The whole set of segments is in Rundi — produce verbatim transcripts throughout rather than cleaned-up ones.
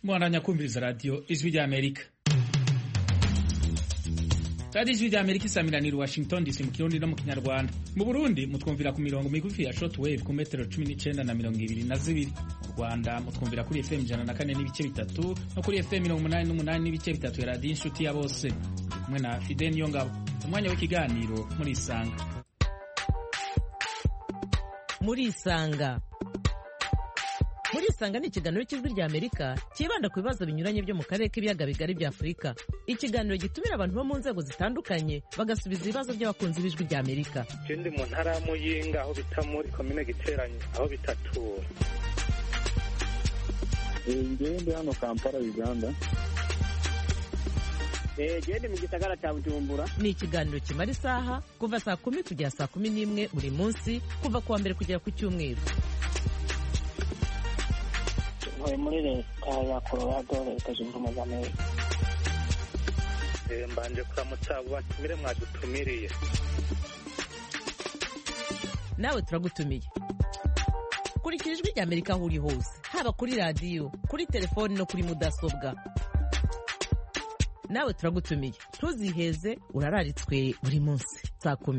Mwananya kumviriza radio Ijwi rya Amerika. Radio Ijwi rya Amerika isamiraniye Washington D C mu Kirundi no mu Kinyarwanda. Mu Burundi mutwumvira ku mirongo migufi ya shortwave ku metero cumi n'icenda na mirongo ibiri na zibiri. Mu Rwanda mutwumvira kuri F M ijana na kane n'ibice bitatu no kuri F M mirongo umunani n'umunani n'ibice bitatu ya Radio Inshuti ya bose. Kumwe na Fidel Niyongabo. Umwanya w'ikiganiro muri Isanga. Muri Isanga. Muri Isanga ni ikiganiro cy'Ijwi rya Amerika kibanda ku bibazo binyuranye byo mu karere k'ibiyaga bigari bya Afurika. Ikiganiro gitumira abantu bo mu nzego zitandukanye bagasubiza ibibazo by'abakunzi b'Ijwi rya Amerika. Ndi mu ntara ya Muyinga aho bita muri komine Giteranyi aho bitatura. Ngiye ndi hano Kampala Uganda. Eh gende mu gisagara cya Bujumbura. Ni ikiganiro kimara isaha kuva saa kumi kugera saa kumi n'imwe buri munsi kuva kuwa mbere kugera ku cyumweru. Muri leta ya Colorado leta zunze ubumwe za Amerika. Mbanje kuramutsa abo batumire mwadutumiriye. Nawe turagutumiye. Kurikira Ijwi rya Amerika aho uri hose, haba kuri radio, kuri telefoni no kuri mudasobwa. Nawe turagutumiye. Ntuziheze urararitswe buri munsi saa kumi.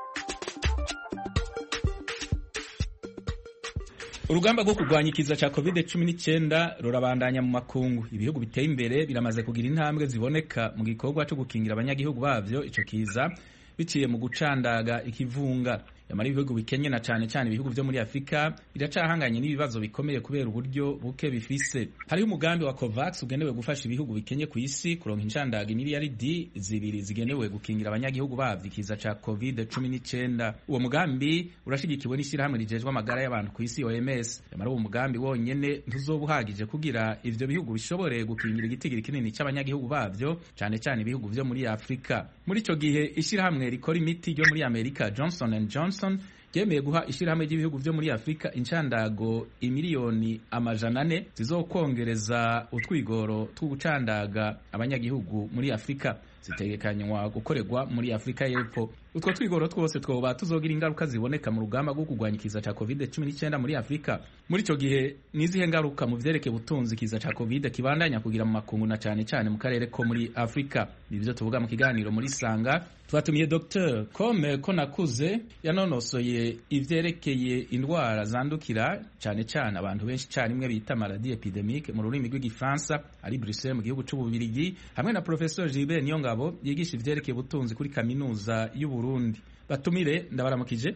Urugamba rwo kurwanya ikiza ca covid cumi n'icyenda rurabandanya mu makungu. Ibihugu biteye imbere biramaze kugira intambwe ziboneka mu gikorwa cyo gukingira abanyagihugu bavyo ico kiza biciye mu gucandaga ikivunga. Yamara ibihugu bikenye na cane cane ibihugu vyo muri Afrika biracahanganye n'ibibazo bikomeye kubera uburyo buke bifise. Hariho umugambi wa COVAX ugenewe gufasha ibihugu bikenye ku isi kuronka incandaga miliyaridi zibiri zigenewe gukingira abanyagihugu bavyo ikiza ca covid cumi n'icyenda. Uwo mugambi urashigikiwe n'ishirahamwe rijejwe amagara y'abantu ku isi O M S. Yamara uwo mugambi wonyene ntuzobuhagije kugira ivyo bihugu bishobore gukingira igitigiri kinini c'abanyagihugu bavyo cane cane ibihugu vyo muri Afrika. Muri ico gihe ishirahamwe rikora imiti ryo muri Amerika Johnson and Johnson yemeye guha ishirahamwe ry'ibihugu vyo muri Afrika incandago imiliyoni amajana ane zizokongereza utwigoro tw'ugucandaga abanyagihugu muri Afrika zitegekanywa gukorerwa muri Afrika y'Epfo. Utwo twigoro twose twoba tuzogira ingaruka ziboneka mu rugamba rwo kurwanya ikiza ca covid cumi n'icyenda muri Afrika. Muri ico gihe nizihe ngaruka mu vyerekeye ubutunzi ikiza ca covid kibandanya kugira mu makungu na cane cane mu karere ko muri Afrika? Nivyo tuvuga mu kiganiro muri Sanga. Twatumiye Docteur Kome Konakuze yanonosoye ivyerekeye indwara zandukira cane cane abantu benshi cane imwe bita maladie epidemique mu rurimi rw'igifaransa ari Bruxelles mu gihugu c'Ububirigi, hamwe na Professeur Gilbert Niyongabo yigisha ivyerekeye ubutunzi kuri kaminuza y'u Burundi. Batumire ndabaramukije.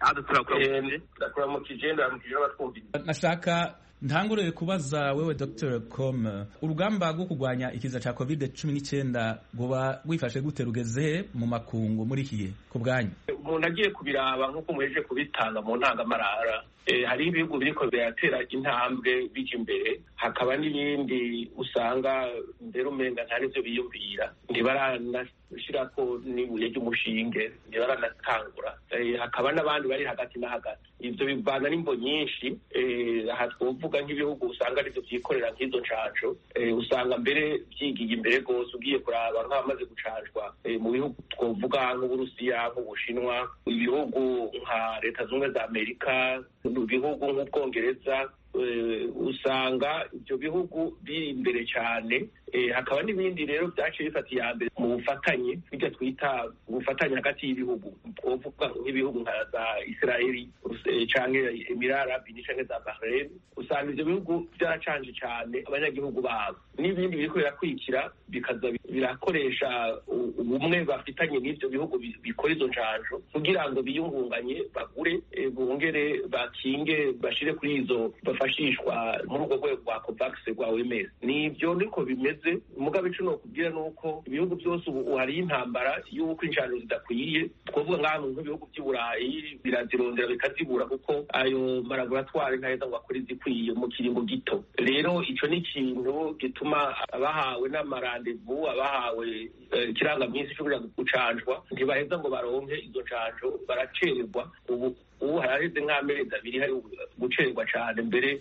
Ndakuramukije ndaramukije abatwumvira. Nashaka ntangurire kubaza wewe Docteur Com, urugamba rwo kurwanya ikiza ca covid cumi n'icyenda goba wifashe gute rugeze mu makungu muri kiye ku bwanyu? Umuntu agiye kubiraba nk'uko muheje kubitanga mu ntangamarara, eh, hari ibihugu biriko biratera intambwe bija imbere, hakaba n'ibindi usanga mbere umenga nta n'ivyo biyumvira, ntibaranashirako n'ibuye ry'umushinge, ntibaranatangura. Eh, hakaba n'abandi bari hagati na hagati. Ivyo bivana n'imbo nyinshi, eh, aha twovuga nk'ibihugu usanga arivyo vyikorera nk'izo ncanco, eh, usanga mbere vyigiye imbere gose ugiye kuraba nk'abamaze gucanjwa eh, mu bihugu twovuga nk'Uburusiya, nk'Ubushinwa, ibihugu nka Leta Zunze za Amerika, mu bihugu nk'Ubwongereza, uh, usanga ivyo bihugu biri imbere cyane. Eh, hakaba n'ibindi rero byaciye bifatiye mbere mu bufatanye bijya twita ubufatanye hagati y'ibihugu, twovuga nk'ibihugu nka za Israeli eh, canke Emirati Arabi canke za Bahrain. Usanga ivyo bihugu byaracanje cyane abanyagihugu babo, n'ibindi biriko birakwikira bikaza birakoresha ubumwe bafitanye n'ivyo bihugu bikora izo ncanjo kugira ngo biyungunganye bagure, eh, bongere bakinge bashire kuri izo bafashishwa muri urwo rwego rwa COVAX rwa O M S. Nivyo niko bimeze. Mugabe ico nokubwira nuko ibihugu byose ubu hari intambara y'uko incanjo zidakwiye, twovuga nk'ahantu nk'ibihugu by'i Burayi birazirondera bikazibura kuko ayo malaboratwari ntaheza ngo akore izikwiye mu kiringo gito. Rero ico ni ikintu gituma abahawe n'amarandevu, abahawe ikirangaminsi cyo kuja gucanjwa ntibaheza ngo baronke izo ncanjo, baracererwa. Ubu ubu haraheze nk'amezi abiri hari gucererwa cane, mbere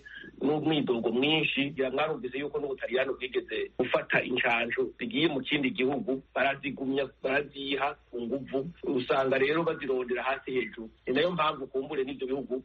n'umwidogo mwinshi ngira mwarumvise yuko n'Ubutaliyano bwigeze gufata inshanjo zigiye mu kindi gihugu barazigumya baraziha ku nguvu usanga rero bazirondera hasi hejuru ni nayo mpamvu kumbure n'ibyo bihugu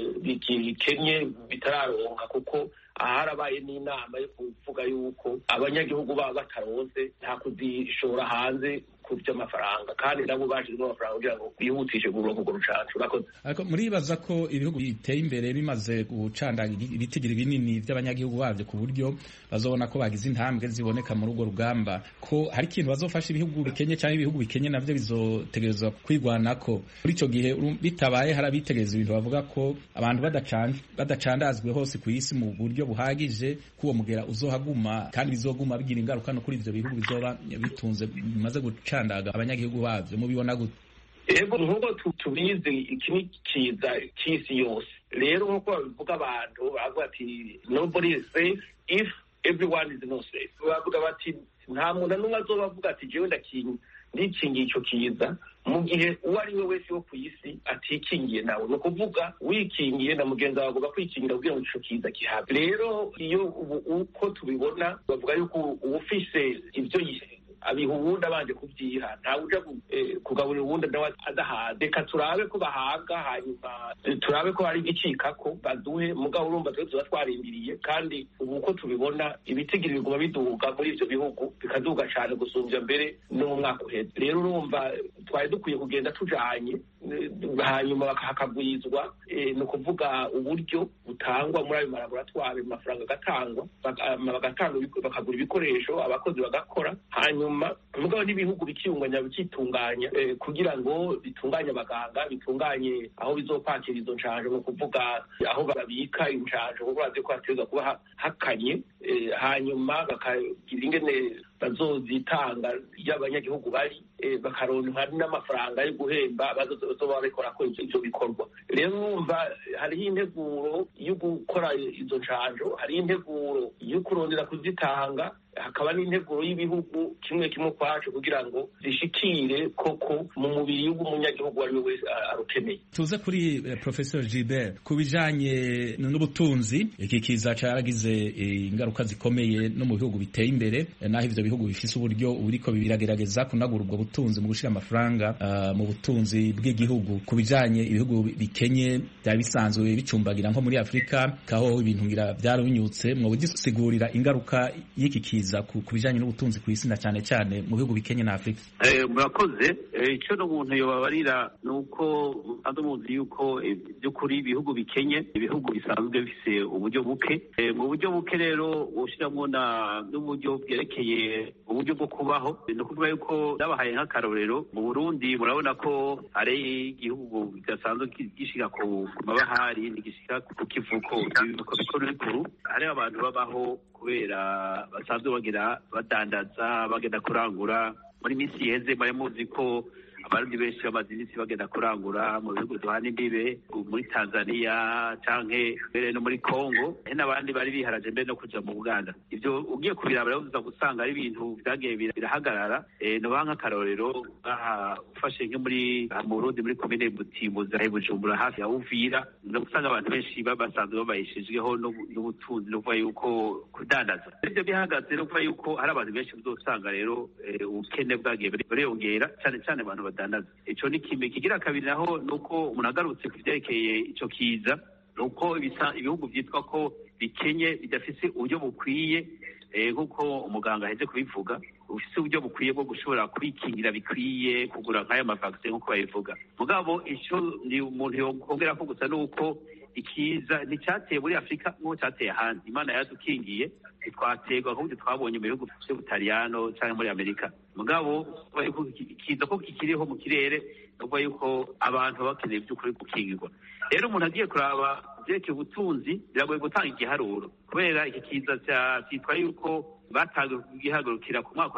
bikenye bitararonka kuko aharabaye n'inama yo kuvuga yuko abanyagihugu baba bataronse nta kuzishora hanze by'amafaranga kandi nabo bashizwe amafaranga kugira ngo bihutishe kuronka urwo rucanco urakoze. Ariko muribaza ko ibihugu biteye imbere bimaze gucandanga ibitigiri binini by'abanyagihugu bavyo ku buryo bazobona ko bagize intambwe ziboneka muri urwo rugamba ko hari ikintu bazofasha ibihugu bikenye cyangwa ibihugu bikenye navyo bizotegerezwa kwigwanako muri ico gihe bitabaye harabitegereza ibintu bavuga ko abantu badacandazwe hose ku isi mu buryo buhagije kuwo mugera uzohaguma kandi bizoguma bigira ingaruka no kuri ivyo bihugu bizoba bitunze bimaze guca abanyagihugu bavyo mubibona gute? Ego nkuko tubizi iki ni kiza cy'isi yose rero nkuko babivuga abantu bavuga ati nobody is safe if everyone is not safe bavuga bati nta muntu n'umwe azobavuga ati jewe ndakingi ndikingiye ico kiza mu gihe uwo ari we wese wo ku isi atikingiye nawe ni ukuvuga wikingiye na mugenzi wawe avuga kwikingira kugira ngo ico kiza kihabe rero iyo uko tubibona bavuga yuko uwufise ivyo abiha uwundi abanje kubyiha ntawe uja kugaburira uwundi nawe adahaze reka turabe ko bahaga hanyuma turabe ko hari igicikako baduhe mugabo urumva twe tuba twarindiriye kandi ubu uko tubibona ibitigiri biguma biduga muri ivyo bihugu bikaduga cane gusumvya mbere n'umwaka uheze rero urumva twari dukwiye kugenda tujanye hanyuma hakagwizwa ni ukuvuga uburyo butangwa muri ayo malaboratwari amafaranga agatangwa bagatanga bakagura ibikoresho abakozi bagakora hanyuma mugabo n'ibihugu bikiyunganya bikitunganya kugira ngo bitunganye abaganga bitunganye aho bizokwakira izo nshanjo ni ukuvuga aho babika inshanjo kuko bazi ko hategerezwa kuba hakanye hanyuma bakagira ingene bazozitanga iyo abanyagihugu bari bakaronka n'amafaranga yo guhemba bazoba babikora ko ivyo bikorwa rero numva hariho integuro yo gukora izo nshanjo hariho integuro yo kurondera kuzitanga hakaba n'integuro y'ibihugu kimwe kimwe kwacu kugira ngo zishikire koko mu mubiri w'umunyagihugu wari we wese arukeneye. Tuze kuri eh, Professor Gilbert ku bijanye n'ubutunzi iki kiza caragize ingaruka zikomeye no mu bihugu biteye imbere naho ivyo bihugu bifise uburyo buriko biragerageza kunagura ubwo butunzi mu gushira amafaranga uh, mu butunzi bw'igihugu ku bijanye ibihugu bikenye bya bisanzwe bicumbagira nko muri Afrika kaho ibintu ngira byarabinyutse mu bugisigurira ingaruka y'iki kiza ku bijanye n'ubutunzi ku isi na cyane cyane mu bihugu bikenye na Afrika. Eh murakoze ico no muntu yobabarira nuko ando muzi yuko byukuri ibihugu bikenye ibihugu bisanzwe bifise uburyo buke mu buryo buke rero ushiramo na n'uburyo bwerekeye uburyo bwo kubaho no kuvuga yuko nabahaye nk'akarorero mu Burundi murabona ko ari igihugu gisanzwe gishika ku mabahari nigishika ku kivuko ibivuko bikuru bikuru hari abantu babaho kubera basanzwe bagira badandaza bagenda kurangura muri misi yeze bare muzi ko abarundi benshi bamaze iminsi bagenda kurangura mu bihugu duhana imbibe muri Tanzania canke mbere no muri Congo n'abandi bari biharaje mbere no kuja mu Uganda ivyo ugiye kubiraba rero uza gusanga ari ibintu byagiye birahagarara no banka karorero ufashe nko muri mu Burundi muri komine Butimbuza Bujumbura hafi ya Uvira no gusanga abantu benshi babasanzwe babayishijweho n'ubutunzi no kuva yuko kudandaza ivyo bihagaze no kuva yuko hari abantu benshi uzosanga rero ubukene bwagiye bureyongera cyane cyane abantu badandaza ico ni kimwe kigira kabiri naho nuko munagarutse kuvyerekeye ico kiza nuko ibihugu vyitwa ko bikenye bidafise uburyo bukwiye nkuko umuganga aheze kubivuga ufise uburyo bukwiye bwo gushobora kwikingira bikwiye kugura nk'ayo mavaccine nkuko babivuga mugabo ico ni umuntu yongera ko gusa nuko ikiza nticyateye muri Afrika nk'uko cyateye ahandi Imana yadukingiye twategwa ahubwo twabonye mu bihugu by'Ubutaliyano cyangwa muri Amerika mugabo ikiza ko kikiriho mu kirere nuko yuko abantu bakeneye by'ukuri gukingirwa rero umuntu agiye kuraba byeke ubutunzi biragoye gutanga igiharuro kubera iki kiza cyitwa yuko batangiye kugihagurukira ku mwaka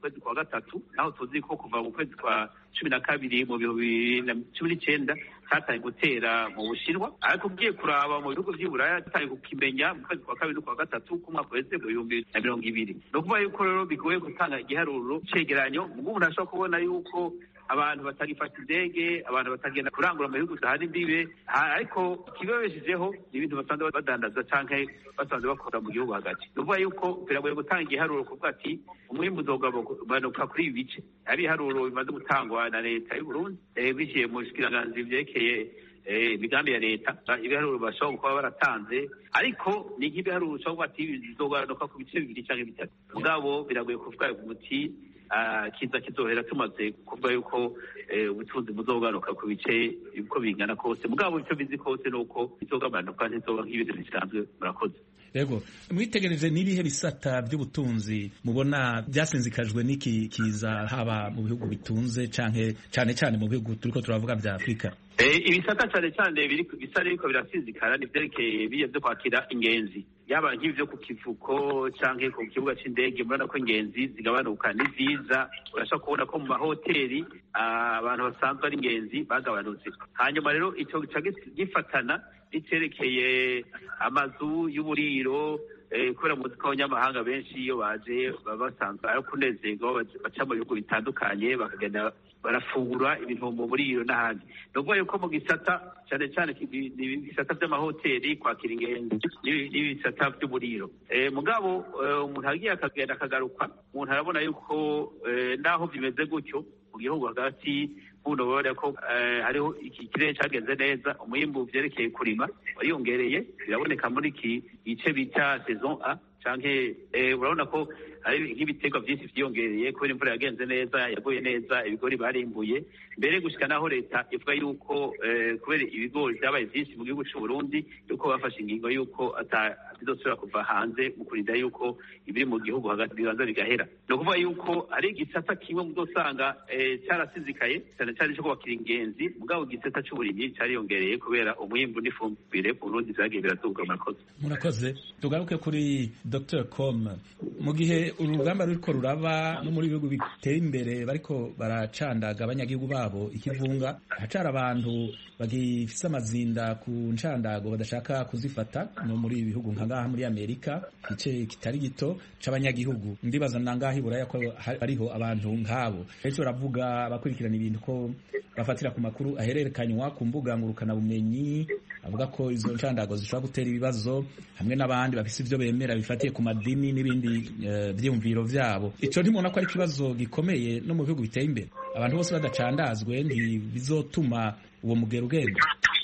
kwezi kwa gatatu, naho tuzi ko kuva mu kwezi kwa cumi na kabiri mu bihumbi bibiri na cumi n'icenda cyatangiye gutera mu Bushinwa, ariko ugiye kuraba mu bihugu by'i Buraya cyatangiye kukimenya mu kwezi kwa kabiri no kwa gatatu k'umwaka uheze mu bihumbi na mirongo ibiri. Ni ukuvuga yuko rero bigoye gutanga igiharuro cegeranyo, ubwo umuntu ashobora kubona yuko abantu batagifata indege, abantu batagenda kurangura mu bihugu zahari imbibe, ariko ikibabeshejeho ni ibintu basanzwe badandaza canke basanzwe bakora mu gihugu hagati. Ni ukuvuga yuko biragoye gutanga igiharuro kuvuga ati umwimbu uzogabanuka kuri ibi bice. Hari ibiharuro bimaze gutangwa na leta y'u Burundi biciye mu bushikiranganji vyerekeye imigambi ya leta, ibiharuro bashobora kuba baratanze, ariko ni nk'ibiharuro ushobora kuba ati bizogabanuka ku bice bibiri canke bitatu. Mugabo biragoye kuvuga umuti kiza kizohera tumaze kuvuga yuko ubutunzi buzogaruka ku bice uko bingana kose. Mugabo icyo bizi kose nuko bizogabanuka ntizoba nk'ibintu bisanzwe. Murakoze. Yego, mwitegereje n'ibihe bisata by'ubutunzi mubona byasinzikajwe n'iki kiza, haba mu bihugu bitunze canke cane cane mu bihugu turiko turavuga vya Afrika? Ibisata cyane cyane bisa biriko birasinzikara nivyerekeye biye vyo kwakira ingenzi, yaba nk'ivyo ku kivuko canke ku kibuga c'indege. Murabona ko ingenzi zigabanuka, ni vyiza. Urashobora kubona ko mu mahoteli abantu basanzwe ari ingenzi bagabanutse. Hanyuma rero ico gifatana n'icerekeye amazu y'uburiro, kubera muzi ko abanyamahanga benshi iyo baje baba basanzwe ari kunezerwa, baca mu bihugu bitandukanye bakagenda barafungura ibintu mu buriro n'ahandi. Ni ukuvuga yuko mu gisata cyane cyane ibisata by'amahoteli, kwakira ingenzi n'ibisata by'uburiro. Mugabo umuntu agiye akagenda akagaruka, umuntu arabona yuko naho bimeze gutyo mu gihugu hagati buno bora ko hariho iki kirere cyagenze neza, umwimbu vyerekeye kurima wariyongereye, biraboneka muri iki gice bita saison A canke urabona ko hari nk'ibiterwa byinshi vyiyongereye kubera imvura yagenze neza, yaguye neza, ibigori barimbuye. Mbere gushika naho leta ivuga yuko kubera ibigori vyabaye vyinshi mu gihugu c'u Burundi, yuko bafashe ingingo yuko bizosubira kuva hanze mu kurinda yuko ibiri mu gihugu hagati bibanza bigahera. Ni ukuvuga yuko ari igisata kimwe muzosanga carasizikaye cyane cyane cyo kwakira ingenzi, mugabo igisata c'uburimyi cariyongereye kubera umwimbu n'ifumbire ku Burundi vyagiye biraduga. Murakoze. Murakoze. Tugaruke kuri Doctor Com, mu gihe urugamba ruriko ruraba no muri bihugu biteye imbere bariko baracandaga abanyagihugu babo ikivunga, hacara abantu bagifise amazinda ku ncandago badashaka kuzifata no muri bihugu nka ngaha muri Amerika, igice kitari gito c'abanyagihugu. Ndibaza nangaha Iburaya ko hariho abantu nkabo. Ese uravuga abakurikirana ibintu ko bafatira ku makuru ahererekanywa ku mbuga ngurukana bumenyi, avuga ko izo ncandago zishobora gutera ibibazo, hamwe n'abandi bafise ivyo bemera bifatiye ku madini n'ibindi vyiyumviro vyabo. Ico ntimubona ko ari ikibazo gikomeye no mu bihugu biteye imbere? Abantu bose badacandazwe ntibizotuma uwo mugero ugenda?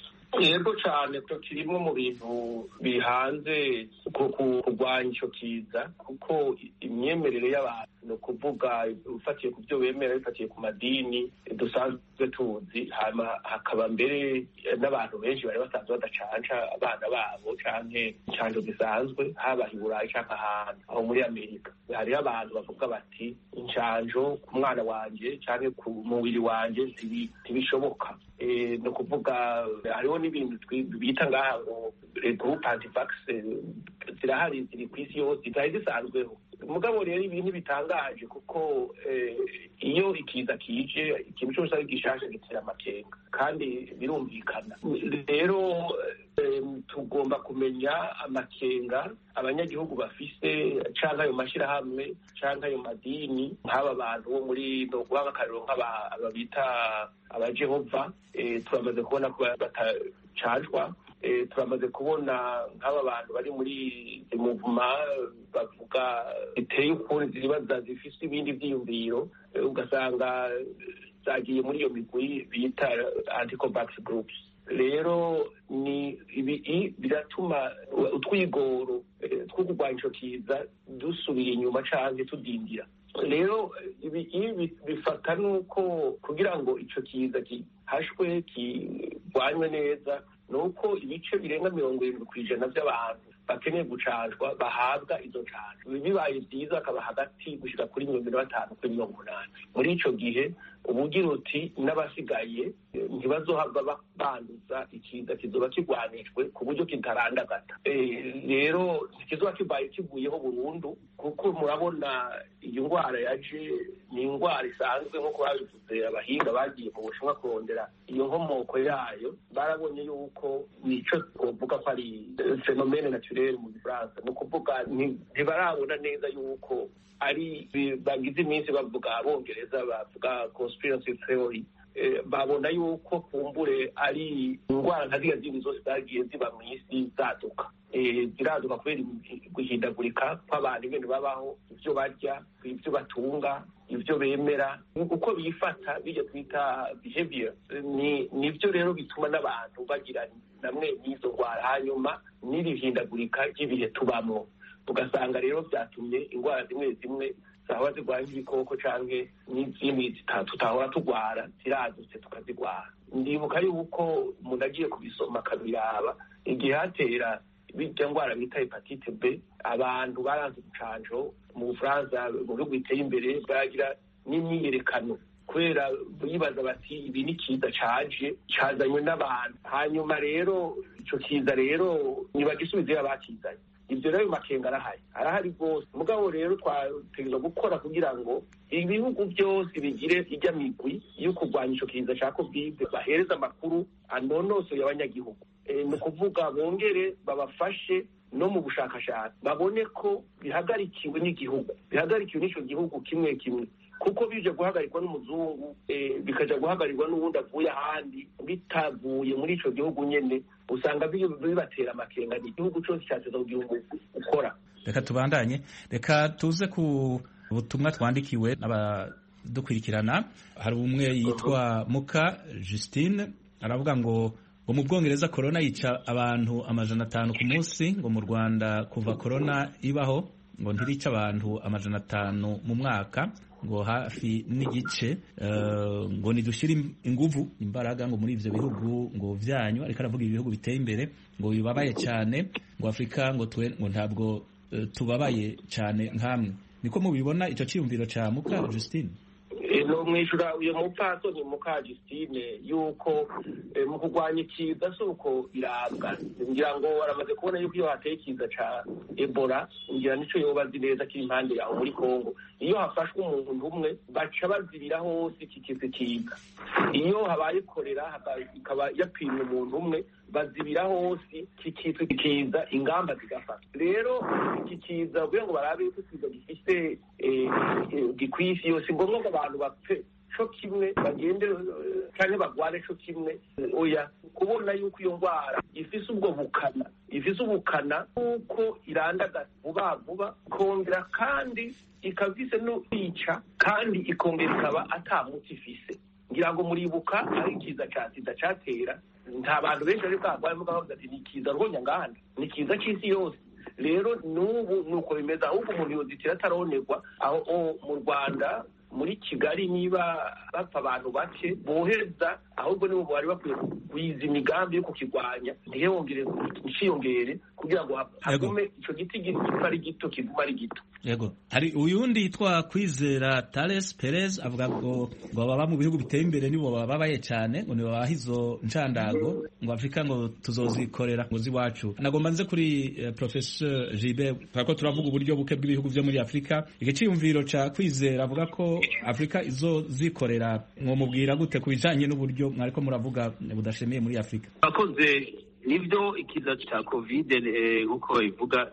Yego cyane, ko kirimo mu bintu bihanze kurwanya ico kiza, kuko imyemerere y'abantu, no kuvuga ufatiye ku byo bemera bifatiye ku madini dusanzwe tuzi, hama hakaba mbere n'abantu benshi bari basanzwe badacanca abana babo canke incanco zisanzwe, haba i Burayi canke ahantu aho muri Amerika. Hariho abantu bavuga bati incanco ku mwana wanje canke ku mubiri wanje ntibishoboka. No kuvuga hariho n'ibintu bita ngaha ngo groupe anti-vax zirahari, ziri ku isi yose, zari zisanzweho. Mugabo rero ibintu bitangaje, kuko iyo ikiza kije ikintu cyose ari gishasha gitera amakenga, kandi birumvikana. Rero tugomba kumenya amakenga abanyagihugu bafise, canke ayo mashirahamwe canke ayo madini, nk'aba bantu bo muri no guha akarero nk'aba bita abajehova. Turamaze kubona ko batacajwa. Turamaze kubona nk'aba bantu bari muri muvuma bavuga biteye ukuntu zibaza zifise ibindi vyiyumviro, ugasanga zagiye muri iyo migwi bita anti-vax groups. Rero ni ibi biratuma utwigoro two kurwanya ico kiza dusubira inyuma canke tudindira. Rero ibi bifata nuko kugira ngo ico kiza gihashwe kirwanywe neza, nuko ibice birenga mirongo irindwi kw'ijana by'abantu bakeneye gucanjwa bahabwa izo canjo. Bibaye byiza akaba hagati gushika kuri mirongo ine na batanu kuri mirongo umunani. Muri ico gihe ubugira uti n'abasigaye ntibazohava banduza ikiza kizoba kigwanijwe ku buryo kitarandagata. Rero kizoba kibaye kivuyeho burundu, kuko murabona iyo ndwara yaje ni indwara isanzwe nk'uko babivuze abahinga bagiye mu Bushinwa kurondera iyo nkomoko yayo, barabonye yuko nico twovuga ko ari phénomène naturel mu Gifaransa. Ni ukuvuga ntibarabona neza yuko ari bagize iminsi bavuga abongereza bavuga conspiracy theory, babona yuko kumbure ari indwara nka ziriya zindi zose zagiye ziba mu isi zaduka, ziraduka kubera guhindagurika kw'abantu, ibintu babaho, ibyo barya, ibyo batunga, ibyo bemera, uko bifata, bijya twita behavior. Ni nibyo rero bituma n'abantu bagira namwe n'izo ndwara, hanyuma n'irihindagurika ry'ibihe tubamo, tugasanga rero byatumye indwara zimwe zimwe zahora zirwanya ibikoko canke n'izindi tutahora turwara ziradutse tukazirwara. Ndibuka yuko umuntu agiye kubisoma akabiraba, igihe hatera bijya ndwara bita hepatite B, abantu baranze ubucanco mu Bufaransa, mu bihugu biteye imbere, baragira n'imyiyerekano kubera bibaza bati ibi ni kiza caje cazanywe n'abantu. Hanyuma rero ico kiza rero ntibagisubize abakizanye. Ibyo rero makenga arahari arahari rwose. Mugabo rero twategerezwa gukora kugira ngo ibihugu byose bigire ijya migwi yo kurwanya ico kiza ca covid, bahereza amakuru anonosoye abanyagihugu. Ni ukuvuga bongere babafashe no mu bushakashatsi, babone ko bihagarikiwe n'igihugu, bihagarikiwe n'ico gihugu kimwe kimwe, kuko bije guhagarikwa n'umuzungu bikaja guhagarirwa n'uwundi avuye ahandi bitavuye muri ico gihugu nyene, usanga bibatera amakenga. Ni igihugu cyose cyateza kugira ukora. Reka tubandanye, reka tuze ku butumwa twandikiwe n'abadukurikirana. Hari umwe yitwa Muka Justine, aravuga ngo ngo mu Bwongereza corona yica abantu amajana atanu ku munsi, ngo mu Rwanda kuva corona ibaho ngo ntirica abantu amajana atanu mu mwaka, ngo hafi n'igice. Uh, ngo nidushyire inguvu imbaraga ngo muri ivyo bihugu ngo vyanyu, ariko aravuga ibihugu biteye imbere ngo bibabaye cyane, ngo Afrika ngo twe ngo ntabwo uh, tubabaye cyane nkamwe. Niko mubibona ico ciyumviro ca Muka Justine? No mwishura uyo mupfasoni Muka Justine yuko mu kurwanya ikiza suko birabwa, ngira ngo waramaze kubona yuko iyo hateye ikiza ca Ebola, ngira nico yobazi neza kiri impande yaho muri Kongo, iyo hafashwe umuntu umwe baca bazibira hose iki kiza kiza. Iyo habaye korera ikaba yapimye umuntu umwe bazibira hose kikitwa kiza, ingamba zigafata. Rero iki kiza kugira ngo barabe yuko kiza gifise gikwisi yose, ngombwa ngo abantu bapfe co kimwe, bagende canke bagwane co kimwe. Oya, kubona yuko iyo ndwara ifise ubwo bukana, ifise ubukana kuko irandaga vuba vuba, kongera kandi ikavise no kwica, kandi ikongera ikaba ata muti ifise. Ngira ngo muribuka ari ikiza ca sida catera, nta bantu benshi ari bwagwaye, mugabo bavuga ati ni ikiza rwonyanganda, ni ikiza c'isi yose. Rero nubu nuko bimeze, ahubwo umuntu yozitira ataronerwa. Aho mu Rwanda muri Kigali niba bapfa abantu bake boheza, ahubwo nibo bari bakwiye kwiza imigambi yo kukigwanya, ntiyongere iciyongere, kugira ngo hagume ico giti gito ari gito kiguma ari gito. Yego, hari uyundi yitwa Kwizera Tales Perez, avuga ngo ngo baba mu bihugu biteye imbere nibo bababaye cyane, ngo nibo bahizo ncandago, ngo Afrika ngo tuzozikorera ngo ziwacu. Nagomba nze kuri uh, Professor Gilbert, twako turavuga uburyo buke bw'ibihugu byo muri Afrika. Igiciyumviro ca Kwizera avuga ko Afrika izo zikorera, ngo mubwira gute kubijanye n'uburyo mwariko muravuga budashemiye muri Afrika? Bakoze nibyo ikiza cha covid nkuko bivuga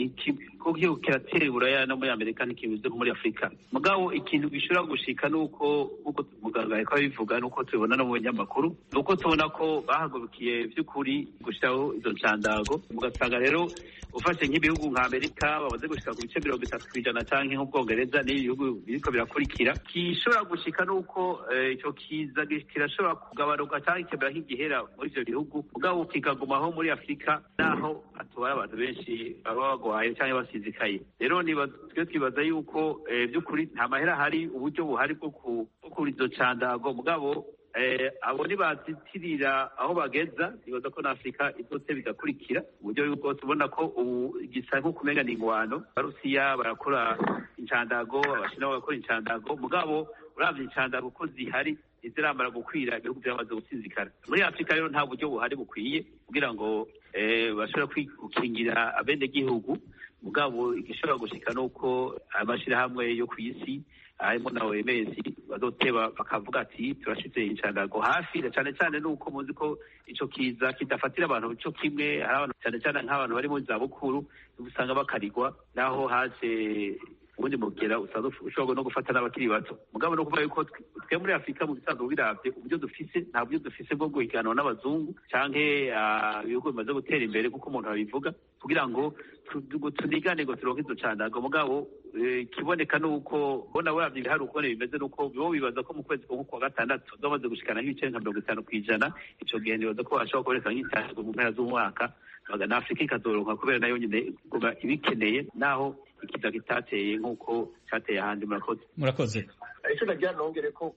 ko gihe kiratera Buraya no muri Amerika n'ikibuze muri Afrika. Mugabo ikintu gishobora gushika nuko uko muganga ariko bivuga, nuko tubona no mu banyamakuru, nuko tubona ko bahagurukiye by'ukuri gushiraho izo ncandago. Mugasanga rero ufashe nk'ibihugu nka Amerika babaze gushika ku bice mirongo itatu kw'ijana canke nk'Ubwongereza n'ibihugu biriko birakurikira, kishobora gushika nuko ico kiza kirashobora kugabanuka canke kibera nk'igihera muri ivyo bihugu, mugabo kikagumaho muri Afrika naho atubara abantu benshi baba bagwaye canke basizikaye. Rero niba twe twibaza yuko by'ukuri nta mahera hari, uburyo buhari bwo kuri izo candago, mugabo Eh, abo ni bazitirira aho bageza. Nibaza ko na Afrika izose bigakurikira uburyo yuko tubona ko ubu gisa nko kumenga ni ingwano. Abarusiya barakora incandago, abashina bagakora incandago, mugabo uravye incandago uko zihari ntiziramara gukwira ibihugu byamaze gusinzikana. Muri Afurika rero nta buryo buhari bukwiye kugira ngo bashobora gukingira abenegihugu, mugabo igishobora gushika nuko amashirahamwe yo kw'isi harimo na O M S bazoteba bakavuga ati turashize incandago hafi, cyane cyane nuko muzi ko ico kiza kidafatira abantu ico kimwe, hari abantu cyane cyane nk'abantu bari mu zabukuru usanga bakarigwa naho haje ubundi mugera usanzwe ushobora no gufata n'abakiri bato. Mugabo no kuvuga yuko twe muri Afurika mu bisanzwe biravye uburyo dufise nta buryo dufise bwo guhiganwa n'abazungu canke ibihugu bimaze gutera imbere kuko umuntu abivuga kugira ngo tunigane ngo turonke izo candago. Mugabo kiboneka nuko bona buravye ibihari uko bimeze nuko bibo bibaza ko mu kwezi ko kwa gatandatu zomaze gushikana nk'ibice nka mirongo itanu kw'ijana, ico gihe nibaza ko bashobora kuboneka nk'incandago mu mpera z'umwaka na Afurika ikazoronka kubera nayo nyine kuba ibikeneye naho ikiza kitateye nk'uko cyateye ahandi. Murakoze. Murakoze. Icyo nagira nongere ko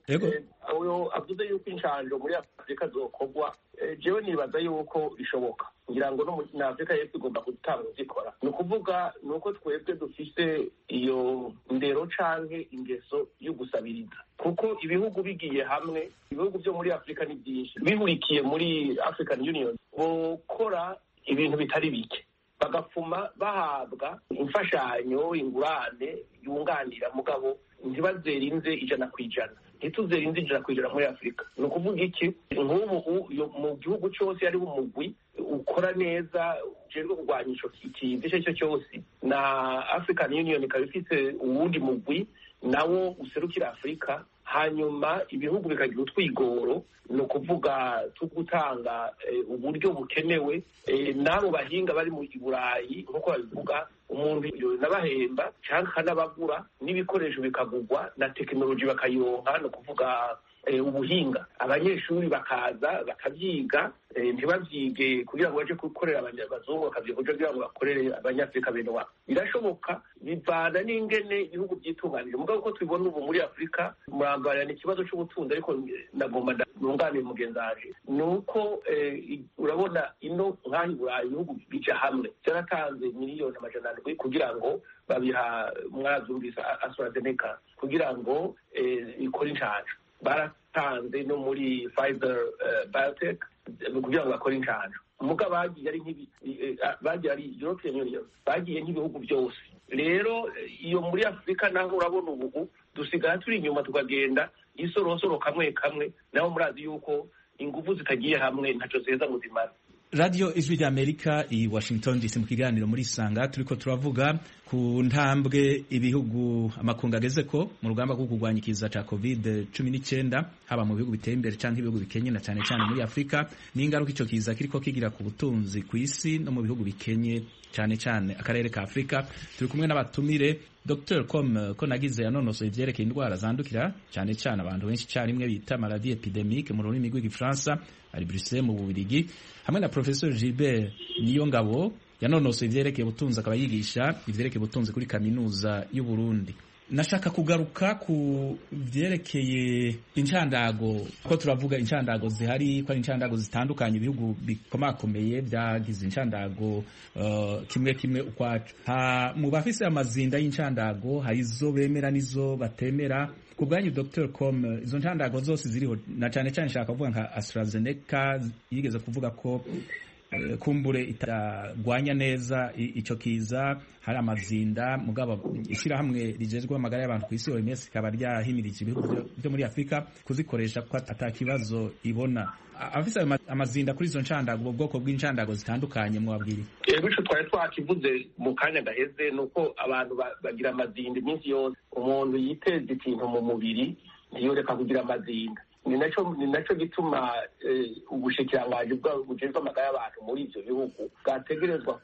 aho avuze yuko inshanjo muri Afurika zokorwa, jewe nibaza yuko bishoboka, ngira ngo no muri Afurika yose igomba gutanga zikora. Ni ukuvuga ni uko twebwe dufise iyo ndero canke ingeso yo gusabiriza, kuko ibihugu bigiye hamwe, ibihugu byo muri Afurika ni byinshi bihurikiye muri African Union bokora ibintu bitari bike, bagafuma bahabwa imfashanyo ingurane yunganira, mugabo ntibazerinze ijana ku ijana, ntituzerinze ijana ku ijana muri Afurika. Ni ukuvuga iki? Nk'ubu mu gihugu cyose hariho umugwi ukora neza ujejwe kurwanya ico kiza icyo cyo cyose, na African Union ikaba ifise uwundi mugwi nawo userukira Afurika, hanyuma ibihugu bikagira utwigoro, ni ukuvuga tugutanga uburyo bukenewe n'abo bahinga bari mu Burayi nk'uko babivuga, umuntu nabahemba cyangwa akanabagura n'ibikoresho bikagurwa na tekinoloji bakayironka, ni ukuvuga ubuhinga, abanyeshuri bakaza bakabyiga, ntibabyige kugira ngo baje gukorera abanyabazungu, bakabyiga kugira ngo bakorere abanyafurika bene wabo. Birashoboka, bivana n'ingene ibihugu byitunganije. Mugabo uko tubibona ubu muri Afurika murambarira ni ikibazo cy'ubutunzi, ariko nagomba nunganire mugenzi wanje, ni uko urabona ino nk'aho i Burayi ibihugu bija hamwe byaratanze miliyoni amajana arindwi kugira ngo babiha mwazumvise AstraZeneca kugira ngo ikore inshanjo. Baratanze no muri Pfizer Biotech kugira ngo bakore inshanjo. Muga bagiye ari nk'ibi bagiye ari European Union, bagiye nk'ibihugu byose. Rero iyo muri Afurika naho urabona ubu dusigara turi inyuma tukagenda isorosoro kamwe kamwe, naho murazi yuko ingufu zitagiye hamwe ntaco zeza mu zimara. Radio Ijwi rya Amerika i Washington D C mu kiganiro muri Sanga turiko turavuga ku ntambwe ibihugu amakungu ageze ko mu rugamba rwo kurwanya ikiza ca covid cumi n'icyenda, haba mu bihugu biteye imbere canke ibihugu bikenye na cyane cyane muri Afurika, n'ingaruka ico kiza kiriko kigira ku butunzi ku isi no mu bihugu bikenye cyane cyane akarere ka Afurika. Turi kumwe n'abatumire Docteur Com ko nagize yanonosoye ivyerekeye indwara zandukira cyane cyane abantu benshi cyarimwe bita maladie epidemique mu rurimi rw'igifaransa, ari Bruxelles mu Bubiligi, hamwe na Professeur Gilbert Niyongabo yanonosoye ivyerekeye ubutunzi, akaba yigisha ivyerekeye ubutunzi kuri kaminuza y'u Burundi. Nashaka kugaruka ku vyerekeye incandago, ko turavuga incandago zihari, ko ari incandago zitandukanye, ibihugu bikomakomeye byagize incandago uh, kimwe kimwe ukwacu. Ha mu bafise amazinda y'incandago hari izo bemera nizo batemera. Ku bwanyu Docteur Com, izo ncandago zose ziriho, na cyane cyane nshaka kuvuga nka AstraZeneca yigeze kuvuga ko uh, kumbure itagwanya neza ico kiza, hari amazinda, mugabo ishira hamwe rijejwe amagara y'abantu ku isi O M S ikaba ryahimirije ibihugu byo muri Afurika kuzikoresha ko atakibazo ibona. Afise amazinda kuri izo ncandago, ubwoko bw'incandago zitandukanye mwabwiri. Yego ico twari twakivuze mu kanya gaheze, nuko abantu bagira amazinda iminsi yose, umuntu yiteza ikintu mu mubiri ntiyoreka kugira amazinda. Ni naco ni naco gituma ubushikirangaje bw'ubujejwe amagara y'abantu muri ivyo bihugu bwategerezwa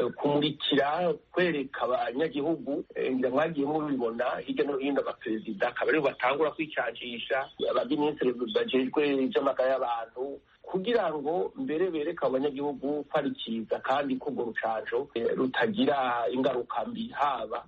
kumurikira kwereka abanyagihugu, ngira mwagiye mubibona hirya no hino, abaperezida akaba aribo batangura kwicancisha, abaminisitiri bajejwe ivy'amagara y'abantu, kugira ngo mbere bereka abanyagihugu ko ari cyiza kandi ko urwo rucanco rutagira ingaruka mbi, haba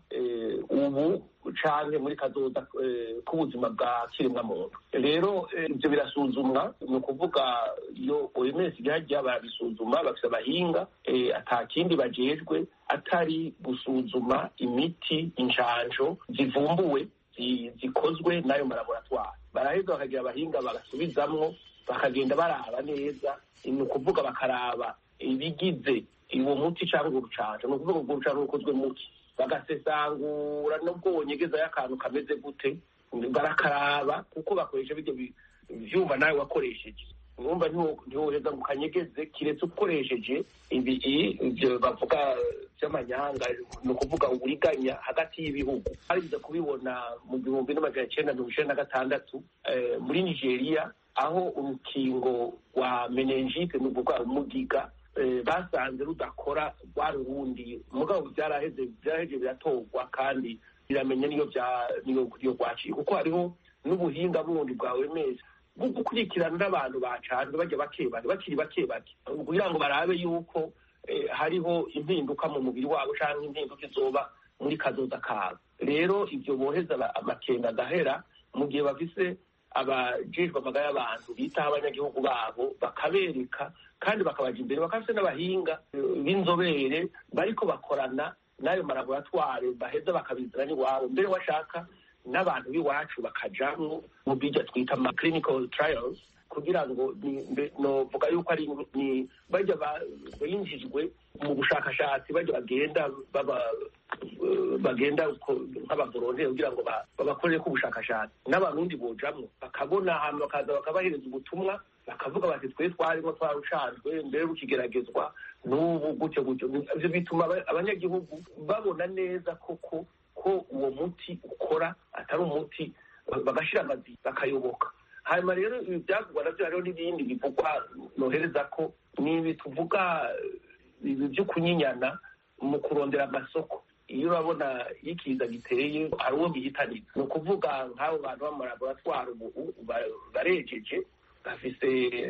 ubu canke muri kazoza k'ubuzima bwa kiremwa muntu. Rero ivyo birasuzumwa, ni ukuvuga iyo O M S igihagiye barabisuzuma, bafise abahinga ata kindi bajejwe atari gusuzuma imiti, incanco zivumbuwe zikozwe n'ayo malaboratwari. Baraheza bakagira abahinga bagasubizamwo bakagenda baraba neza, ni ukuvuga bakaraba ibigize uwo muti cyangwa urwo rucanco, ni ukuvuga urwo rucanco rukozwe muki, bagasesangura nubwo wonyegezayo akantu kameze gute, barakaraba kuko bakoresha bijya vyuma nawe wakoresheje. Urumva ntiwoheza ngo ukanyegeze kiretse ukoresheje ibi ivyo bavuga vy'amanyanga, ni ukuvuga uburiganya hagati y'ibihugu. Hariza kubibona mu gihumbi n'amajana icenda mirongo icenda na gatandatu muri Nigeria, aho urukingo rwa meningite ni ukuvuga umugiga basanze rudakora rwari urundi, mugabo vyaraheze vyaraheje biratorwa kandi biramenya niyo vya niyo rwaciye, kuko hariho n'ubuhinga bundi bwawe meza bwo gukurikirana n'abantu bacanzwe bajya bakebake bakiri bakebake kugira ngo barabe yuko hariho impinduka mu mubiri wabo cyangwa impinduka izoba muri kazoza kabo. Rero ivyo boheza amakenga gahera mu gihe bafise abajejwe amagara y'abantu bitaho abanyagihugu babo, bakabereka kandi bakabaja imbere, bakafise n'abahinga b'inzobere bariko bakorana n'ayo malaboratware, baheza bakabizana n'iwabo, mbere washaka n'abantu b'iwacu bakajamwo mu bijya twita ama clinical trials, kugira ngo novuga yuko ari bajya binjijwe mu bushakashatsi, bajya bagenda baba bagenda nk'abavolonteri kugira ngo babakorere ko ubushakashatsi, n'abarundi bojamwo bakabona ahantu bakaza bakabahereza ubutumwa, bakavuga bati twe twarimo twarucanzwe mbere rukigeragezwa n'ubu gutyo gutyo. Ivyo bituma abanyagihugu babona neza koko ko uwo muti ukora atari umuti, bagashira amazi bakayoboka. Hanyuma rero ibi byavugwa navyo hariho n'ibindi bivugwa nohereza ko n'ibi tuvuga ibi vyo kunyinyana mu kurondera amasoko. Iyo urabona ikiza giteye hari uwo bihitanira, ni ukuvuga nk'abo bantu b'amalaboratwari ubu barejeje, bafise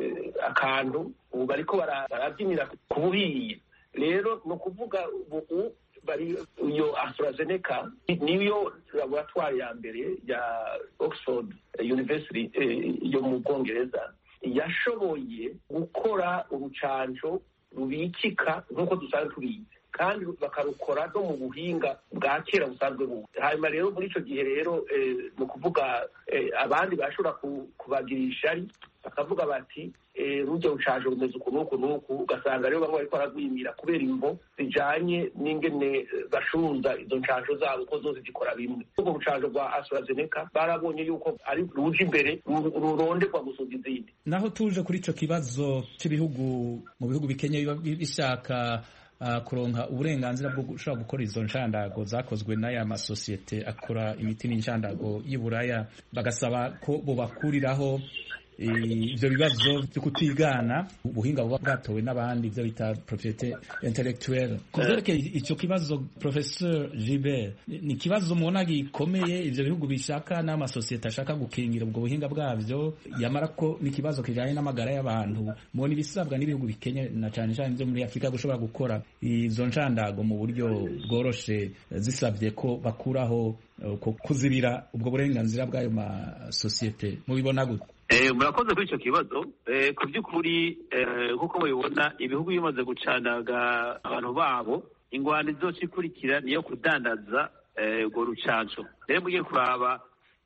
akantu ubu bariko barabyinira ku buhiye. Rero ni ukuvuga ubu bari iyo AstraZeneca niyo laboratoire ya mbere ya Oxford University yo mu Bwongereza yashoboye gukora urucanco rubikika nk'uko dusanzwe tubizi, kandi bakarukora no mu buhinga bwa kera busanzwe bubu. Hanyuma rero muri ico gihe rero ni ukuvuga abandi bashobora kubagirisha ari bakavuga bati rujya rucanco rumeze uku n'uku n'uku, ugasanga rero bamwe bariko baragwimira kubera imvo zijanye n'ingene bashunza izo ncanco zabo ko zose zikora bimwe. Urwo rucanco rwa AstraZeneca barabonye yuko ari ruje imbere ruronderwa gusumba izindi. Naho tuje kuri ico kibazo cy'ibihugu mu bihugu bikenye biba bishaka Uh, kuronka uburenganzira bwo gushobora gukora izo nshandago zakozwe n'aya masosiyete akora imiti n'inshandago y'Iburaya, bagasaba ko bobakuriraho ivyo bibazo byo kutigana ubuhinga buba bwatowe n'abandi, ivyo bita propriété intellectuelle. Kuvyerekeye ico kibazo, Professeur Gilbert, ni kibazo mubona gikomeye ivyo bihugu bishaka n'amasosiyete ashaka gukingira ubwo buhinga bwavyo, yamara ko ni kibazo kijanye n'amagara y'abantu. Mubona ibisabwa n'ibihugu bikenye na cane cane vyo muri Afrika gushobora gukora izo nshandago mu buryo bworoshe, zisabye ko bakuraho ko kuzibira ubwo burenganzira bw'ayo masosiyete, mubibona gute? Eh, murakoze kuri icyo kibazo. Eh, ku by'ukuri nk'uko mubibona ibihugu bimaze gucanaga abantu babo, ingwano izoca ikurikira niyo kudandaza urwo rucanco. Rero mugiye kuraba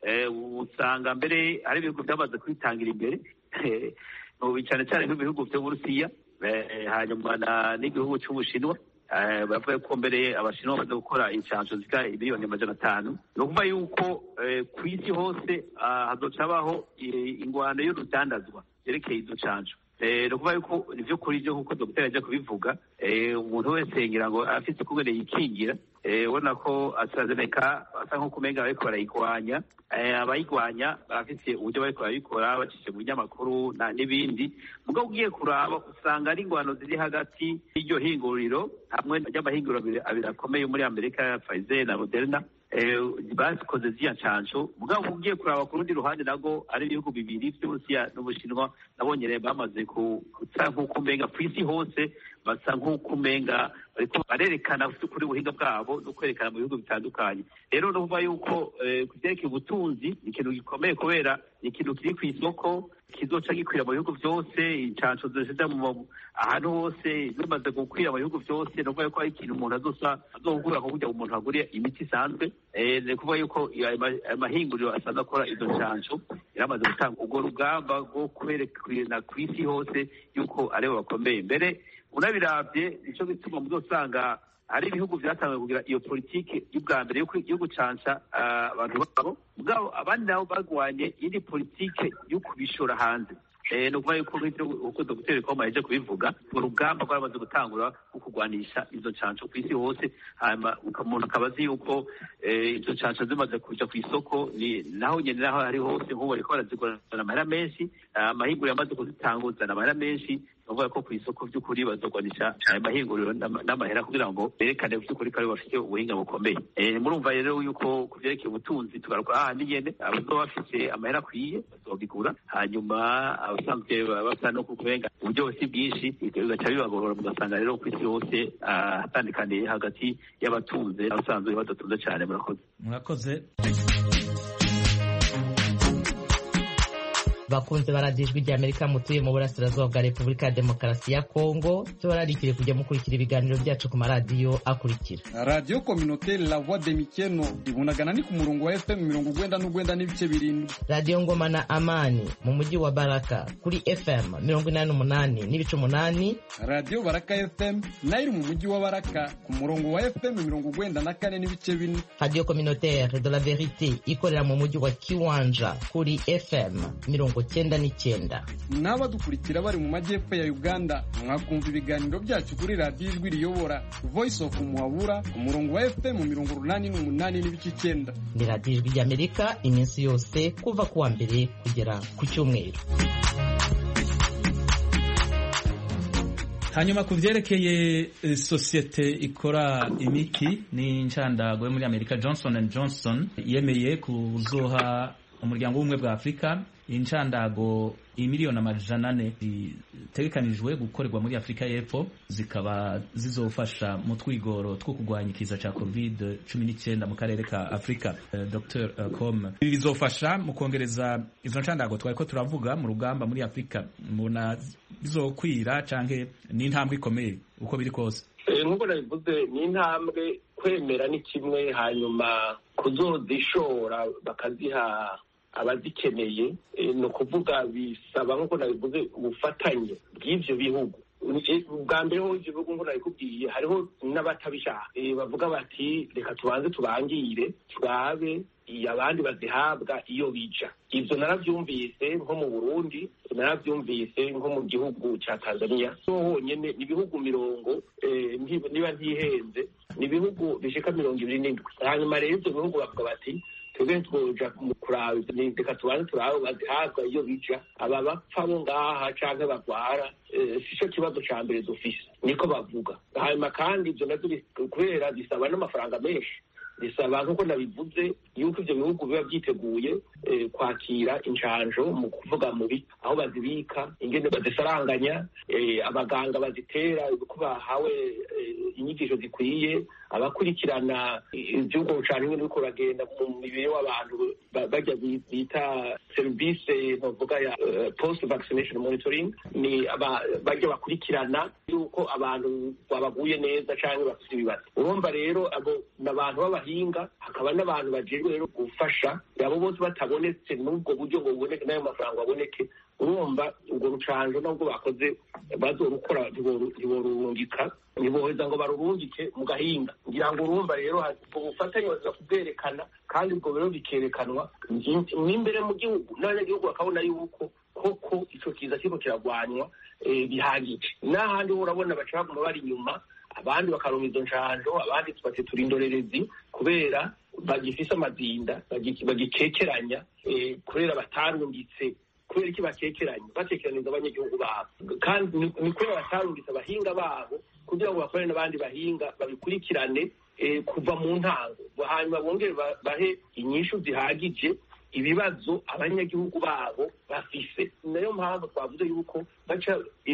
usanga mbere hari ibihugu byamaze kwitangira imbere, ubu cyane cyane nk'ibihugu by'Uburusiya, hanyuma n'igihugu cy'Ubushinwa. Bavuga ko mbere abashinwa bamaze gukora inshanco zika miliyoni amajana atanu. Ni ukuvuga yuko ku isi hose hazoca habaho ingwano y'urudandazwa yerekeye izo nshanco. Ni ukuvuga yuko nivyo kuri vyo nk'uko dogiteri aje kubivuga, umuntu wese ngira ngo afite ukungene yikingira. Ubona ko AstraZeneca asa nk'uko umenga bariko barayigwanya, abayigwanya barafite uburyo bariko barabikora bacishije mu binyamakuru n'ibindi. Mugabo ugiye kuraba usanga ari ingwano ziri hagati y'iryo hinguriro hamwe ry'amahinguriro abiri akomeye muri Amerika, Pfizer na Moderna, bazikoze ziya nshanco. Mugabo ugiye kuraba ku rundi ruhande nago ari ibihugu bibiri vy'Uburusiya n'Ubushinwa, nabonye rero bamaze kusa nk'uko umenga ku isi hose basa nk'uko umenga bariko barerekana kuri ubuhinga bwabo no kwerekana mu bihugu bitandukanye. Rero no kuvuga yuko ku vyerekeye ubutunzi ni ikintu gikomeye kubera ni ikintu kiri kw'isoko kizoca gikwira mu bihugu byose, incanco zishija mu ahantu hose bimaze gukwira mu bihugu byose. No kuvuga yuko ari ikintu umuntu azosa azogura kuburya umuntu aguriye imiti isanzwe. Ni kuvuga yuko amahinguriro asanzwe akora izo ncanco yaramaze gutanga urwo rugamba rwo kwerekana kw'isi hose yuko aribo bakomeye. Mbere unabiravye nico gituma muzosanga hari ibihugu vyatangiye kugira iyo politike y'ubwa mbere yo gucanca abantu babo, mugabo abandi nabo bagwanye indi politike yo kubishora hanze. ni ukuvuga yuko nk'ibyo uko dogiteri Koma yaje kubivuga urugamba rwamaze gutangura rwo kurwanisha izo canco ku isi hose, hanyuma umuntu akaba azi yuko izo canco zimaze kuja ku isoko naho nyene naho hari hose nk'ubu bariko barazigurana amahera menshi, amahinguriro yamaze kuzitanguzana amahera menshi, bavuga ko ku isoko by'ukuri bazogwanisha ayo mahinguriro n'amahera kugira ngo berekane by'ukuri ko ari bafite ubuhinga bukomeye. Murumva rero yuko ku vyerekeye ubutunzi tugaruka aha ni nyene abazoba bafite amahera akwiye bazobigura, hanyuma abasanzwe basa no kubenga uburyosi bwinshi bigaca bibagorora, mugasanga rero ku isi hose hatandikaniye hagati y'abatunze abasanzwe badatunze cyane. Murakoze. Murakoze. Bakunze baradijwe rya Amerika mutuye mu burasirazuba bwa Repubulika ya Demokarasi ya Kongo, tubararikire kujya mukurikira ibiganiro byacu ku maradiyo akurikira: Radio Communautaire La Voix de Mikeno ibunagana ni ku murongo wa F M mirongo ugwenda n'ugwenda n'ibice birindwi, Radio Ngoma na Amani mu mujyi wa Baraka kuri F M mirongo inani n'umunani n'ibice umunani, Radio Baraka F M nayo mu mujyi wa Baraka ku murongo wa F M mirongo ugwenda na kane n'ibice bine, Radio Communautaire de la Verite ikorera mu mujyi wa Kiwanja kuri F M mirongo cyenda n'icyenda. N'abadukurikira bari mu majyepfo ya Uganda mwakumva ibiganiro byacu kuri Radio Ijwi Riyobora Voice of Muhabura ku murongo wa F M mirongo urunani n'umunani n'ibice icyenda. Ni Radio Ijwi ry'Amerika iminsi yose kuva kuwa mbere kugera ku cyumweru. Hanyuma ku vyerekeye uh, societe ikora imiti ni ncandagwe muri Amerika Johnson and Johnson yemeye kuzoha umuryango w'ubumwe bwa Afrika incandago imiliyoni amajana ane zitegekanijwe gukorerwa muri Afrika y'Epfo, zikaba zizofasha mu twigoro two kugwanya ikiza ca covid cumi n'icyenda mu karere ka Afrika. uh, Doctor uh, Com ibi bizofasha mu kongereza izo ncandago twariko turavuga mu rugamba muri Afrika, mubona bizokwira canke ni intambwe ikomeye uko biri kose? Nk'uko nabivuze ni intambwe, kwemera ni kimwe, hanyuma kuzozishora bakaziha abazikeneye ni ukuvuga bisaba nk'uko nabivuze ubufatanye bw'ivyo bihugu. Ubwa mbere ho ivyo bihugu nk'uko nabikubwiye hariho n'abatabishaka bavuga bati reka tubanze tubangire turabe abandi bazihabwa iyo bija. Ivyo naravyumvise nko mu Burundi, naravyumvise nko mu gihugu ca Tanzania. So honyene ni ibihugu mirongo niba ntihenze ni ibihugu bishika mirongo ibiri n'indwi. Hanyuma rero ivyo bihugu bavuga bati twebwe twoja kuraba reka tubanze turabe bazihabwa iyo bija, aba bapfa bo ngaha canke bagwara sico kibazo ca mbere dufise, niko bavuga. Hanyuma kandi ivyo navyo kubera bisaba n'amafaranga menshi, bisaba nk'uko nabivuze yuko ivyo bihugu biba vyiteguye kwakira incanjo mu kuvuga mubi aho bazibika, ingene bazisaranganya, abaganga bazitera uko bahawe inyigisho zikwiye, abakurikirana ivy'ubwo bucanke ingene biriko biragenda mu mibiri w'abantu bajya bita service novuga ya post vaccination monitoring, ni bajya bakurikirana yuko abantu babaguye neza canke bafite ibibazo. Urumva rero abo n'abantu b'abahinga, hakaba n'abantu bajejwe rero gufasha abo bose batabonetse n'ubwo buryo ngo buboneke n'ayo mafaranga aboneke. Urumva ubwo rucanjo nabwo bakoze bazorukora ntiborurungika, ntiboheza ngo barurungike mu gahinga. Ngira ngo urumva rero ubufatanye baza kubwerekana, kandi ubwo rero bikerekanwa n'imbere mu gihugu n'abanyagihugu bakabona yuko koko ico kiza kiriko kiragwanywa bihagije. N'ahandi urabona bashaka kuguma bari inyuma, abandi bakaronka izo ncanjo, abandi tubate turi indorerezi kubera bagifise amazinda bagikekeranya, kubera batarungitse. Kubera iki bakekeranya? Bakekeraniza abanyagihugu babo, kandi ni kubera batarungitse abahinga babo kugira ngo bakorane n'abandi bahinga babikurikirane kuva mu ntango, hanyuma bongere bahe inyishu zihagije ibibazo abanyagihugu babo bafise. nayo mpamvu twavuze yuko baca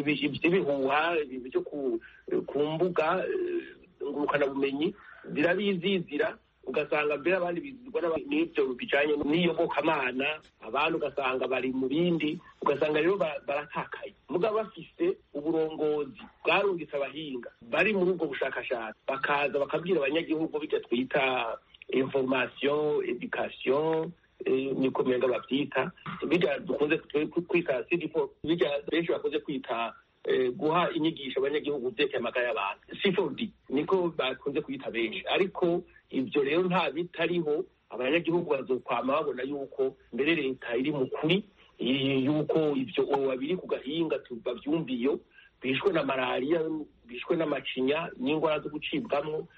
ibihuha byo ku mbuga ngurukanabumenyi birabizizira, ugasanga mbere abandi bizirwa n'ibyo bijanye n'iyobokamana, abandi ugasanga bari mu bindi, ugasanga rero baratakaye. Mugabo bafise uburongozi bwarungitse abahinga bari muri ubwo bushakashatsi, bakaza bakabwira abanyagihugu bijya twita information education, niko menga bavyita, bijya dukunze kwita sidifo, bijya benshi bakunze kwita guha inyigisho abanyagihugu vyerekeye amagara y'abantu, C four D niko bakunze kwita benshi. Ariko ibyo rero nta bitariho, abanyagihugu bazokwama babona yuko mbere leta iri mu kuri, yuko ibyo babiri ku gahinga bavyumviyo, bishwe na malaria, bishwe n'amacinya n'ingwara zo gucibwamwo.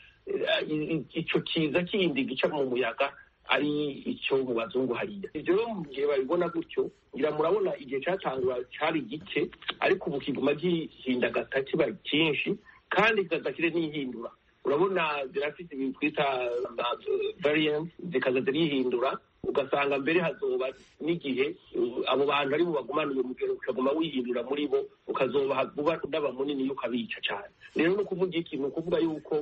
Ico kiza kindi gica mu muyaga ari icyo mu bazungu hariya. Ivyo rero mugihe babibona gutyo, ngira murabona igihe catangura cari gike, ariko ubu kiguma gihindagata kiba cyinshi, kandi kikazakire n'ihindura. Urabona zirafite ibintu twita variants, zikaza zirihindura, ugasanga mbere hazoba n'igihe abo bantu ari bo bagumana uyo mugero ukaguma wihindura muri bo, ukazoba vuba ndaba munini yukabica cyane. Rero no kuvuga iki, no kuvuga yuko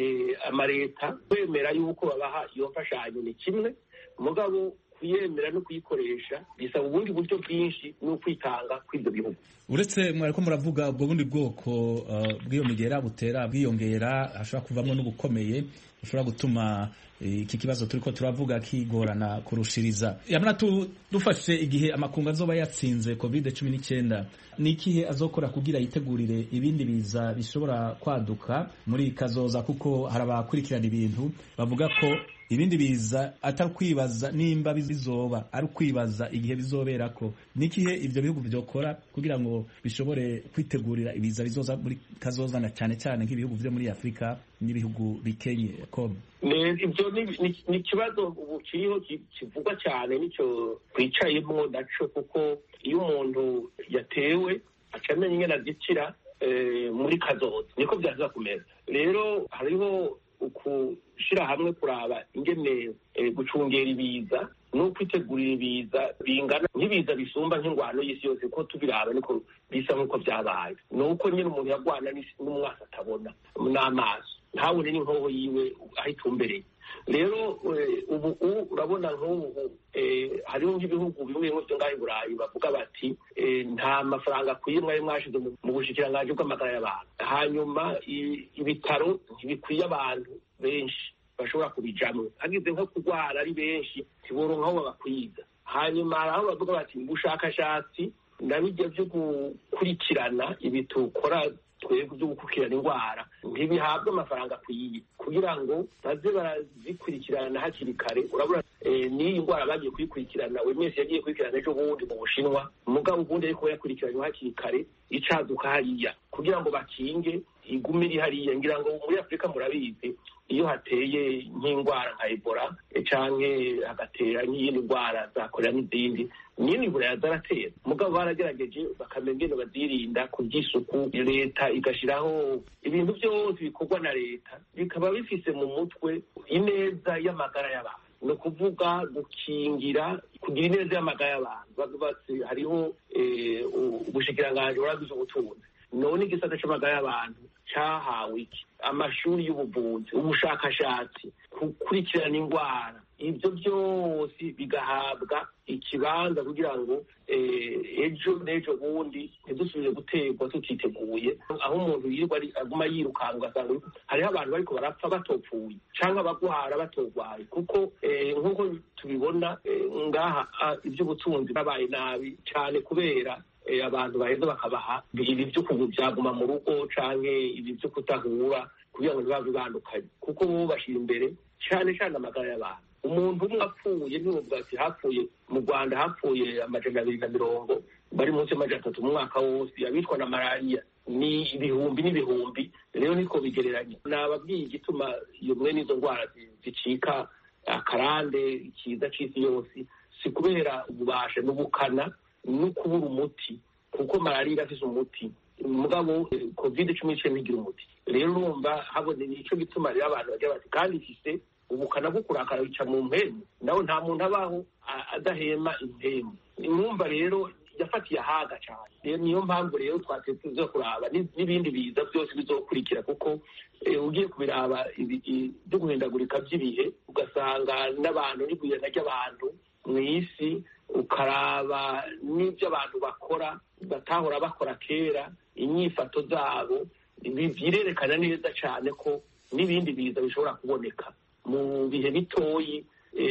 amareta kwemera yuko babaha iyo mfashanyo ni kimwe, mugabo kuyemera no kuyikoresha bisaba ubundi buryo bwinshi no kwitanga kw'ibyo bihugu. Uretse mwariko muravuga ubwo bundi bwoko uh, bw'iyo migera butera bwiyongera, hashobora kuvamo n'ubukomeye ushobora gutuma iki uh, kibazo turiko turavuga kigorana kurushiriza. Yamana tu dufashe igihe amakungu azoba yatsinze covid cumi n'icyenda, ni ikihe azokora kugira yitegurire ibindi biza bishobora kwaduka muri kazoza, kuko harabakurikirana ibintu bavuga ko ibindi biza atari kwibaza nimba bizoba, ari kwibaza igihe bizoberako. Nikihe ivyo bihugu vyokora kugira ngo bishobore kwitegurira ibiza bizoza muri kazoza, na cyane cyane nk'ibihugu vyo muri Afrika n'ibihugu bikenye ko ivyo ni ikibazo ubu kiriho kivugwa cyane, nico twicayemo naco, kuko iyo umuntu yatewe acamenya ingene azikira muri kazoza, niko vyaza kumeza. Rero hariho ukushira hamwe kuraba ingene e, gucungera ibiza no kwitegurira ibiza bingana nk'ibiza bisumba nk'ingwano y'isi yose, ko tubiraba niko bisa nk'uko vyabaye. Nuko nyine umuntu yagwana n'umwasa atabona n'amaso, ntabone n'inkoho yiwe ahitumbereye. Rero ubu urabona nk'ubu hariho nk'ibihugu bimwe byo ngaho i Burayi bavuga bati nta mafaranga akwiye mwari mwashize mu bushikiranganji bw'amagara y'abantu, hanyuma ibitaro ntibikwiye abantu benshi bashobora kubijamwo, hagize nko kurwara ari benshi tiboronka aho babakwiza. Hanyuma aho bavuga bati ubushakashatsi nabijya byo gukurikirana ibi tukora twebwe byo gukurikirana indwara ntibihabwa amafaranga akwiye kugira ngo baze barazikurikirana hakiri kare. Urabona n'iyi ndwara bagiye kuyikurikirana, we mwese yagiye kuyikurikirana ejo bundi mu Bushinwa, mugabo ubundi ariko yakurikiranywe hakiri kare icaduka hariya kugira ngo bakinge igume iri hariya. Ngira ngo muri Afrika murabizi, iyo hateye nk'indwara nka Ebola canke hagatera nk'iyindi ndwara za kolera n'izindi, nyine Ebola zaratera, mugabo baragerageje bakamenya ingene bazirinda ku by'isuku. Leta igashiraho ibintu byose bikorwa na leta bikaba bifise mu mutwe ineza y'amagara y'abantu, no kuvuga gukingira, kugira ineza y'amagara y'abantu. Bavuze hariho ubushikiranganji buragize ubutunzi, none igisata c'amagara y'abantu cahawe iki? Amashuri y'ubuvuzi, ubushakashatsi, gukurikirana indwara, ibyo byose bigahabwa ikibanza kugira ngo ejo n'ejo bundi ntidusubire guterwa tutiteguye, aho umuntu yirirwa aguma yirukanga ugasanga hariho abantu bariko barapfa batopfuye canke abagwara batogwaye, kuko nk'uko tubibona ngaha iby'ubutunzi babaye nabi cyane kubera abantu baheza bakabaha ibi byo kubyaguma mu rugo canke ibi byo kutahura kugira ngo ntibave bandukanye, kuko bo bashira imbere cyane cyane amagara y'abantu. Umuntu umwe apfuye ntiwovuga ati hapfuye mu Rwanda hapfuye amajana abiri na mirongo bari munsi y'amajana atatu mu mwaka wose, abicwa na malariya ni ibihumbi n'ibihumbi. Rero niko bigereranya. Nababwiye igituma iyo mwe n'izo ndwara zicika akarande ikiza c'isi yose, si kubera ububasha n'ubukana no kubura umuti, kuko malariya irafise umuti, mugabo covid cumi n'icyenda ntigira umuti. Rero urumva habone nico gituma rero abantu bagira bati kandi ifise ubukana bwo kurakara bica mu mpemu, naho nta muntu abaho adahema impemu. Mwumva rero yafatiye ahaga cyane. Rero niyo mpamvu rero twateze zo kuraba n'ibindi biza byose bizokurikira, kuko ugiye kubiraba byo guhindagurika by'ibihe ugasanga n'abantu n'igwirana ry'abantu mu isi, ukaraba n'ibyo abantu bakora batahora bakora kera, inyifato zabo birerekana neza cyane ko n'ibindi biza bishobora kuboneka mu bihe bitoyi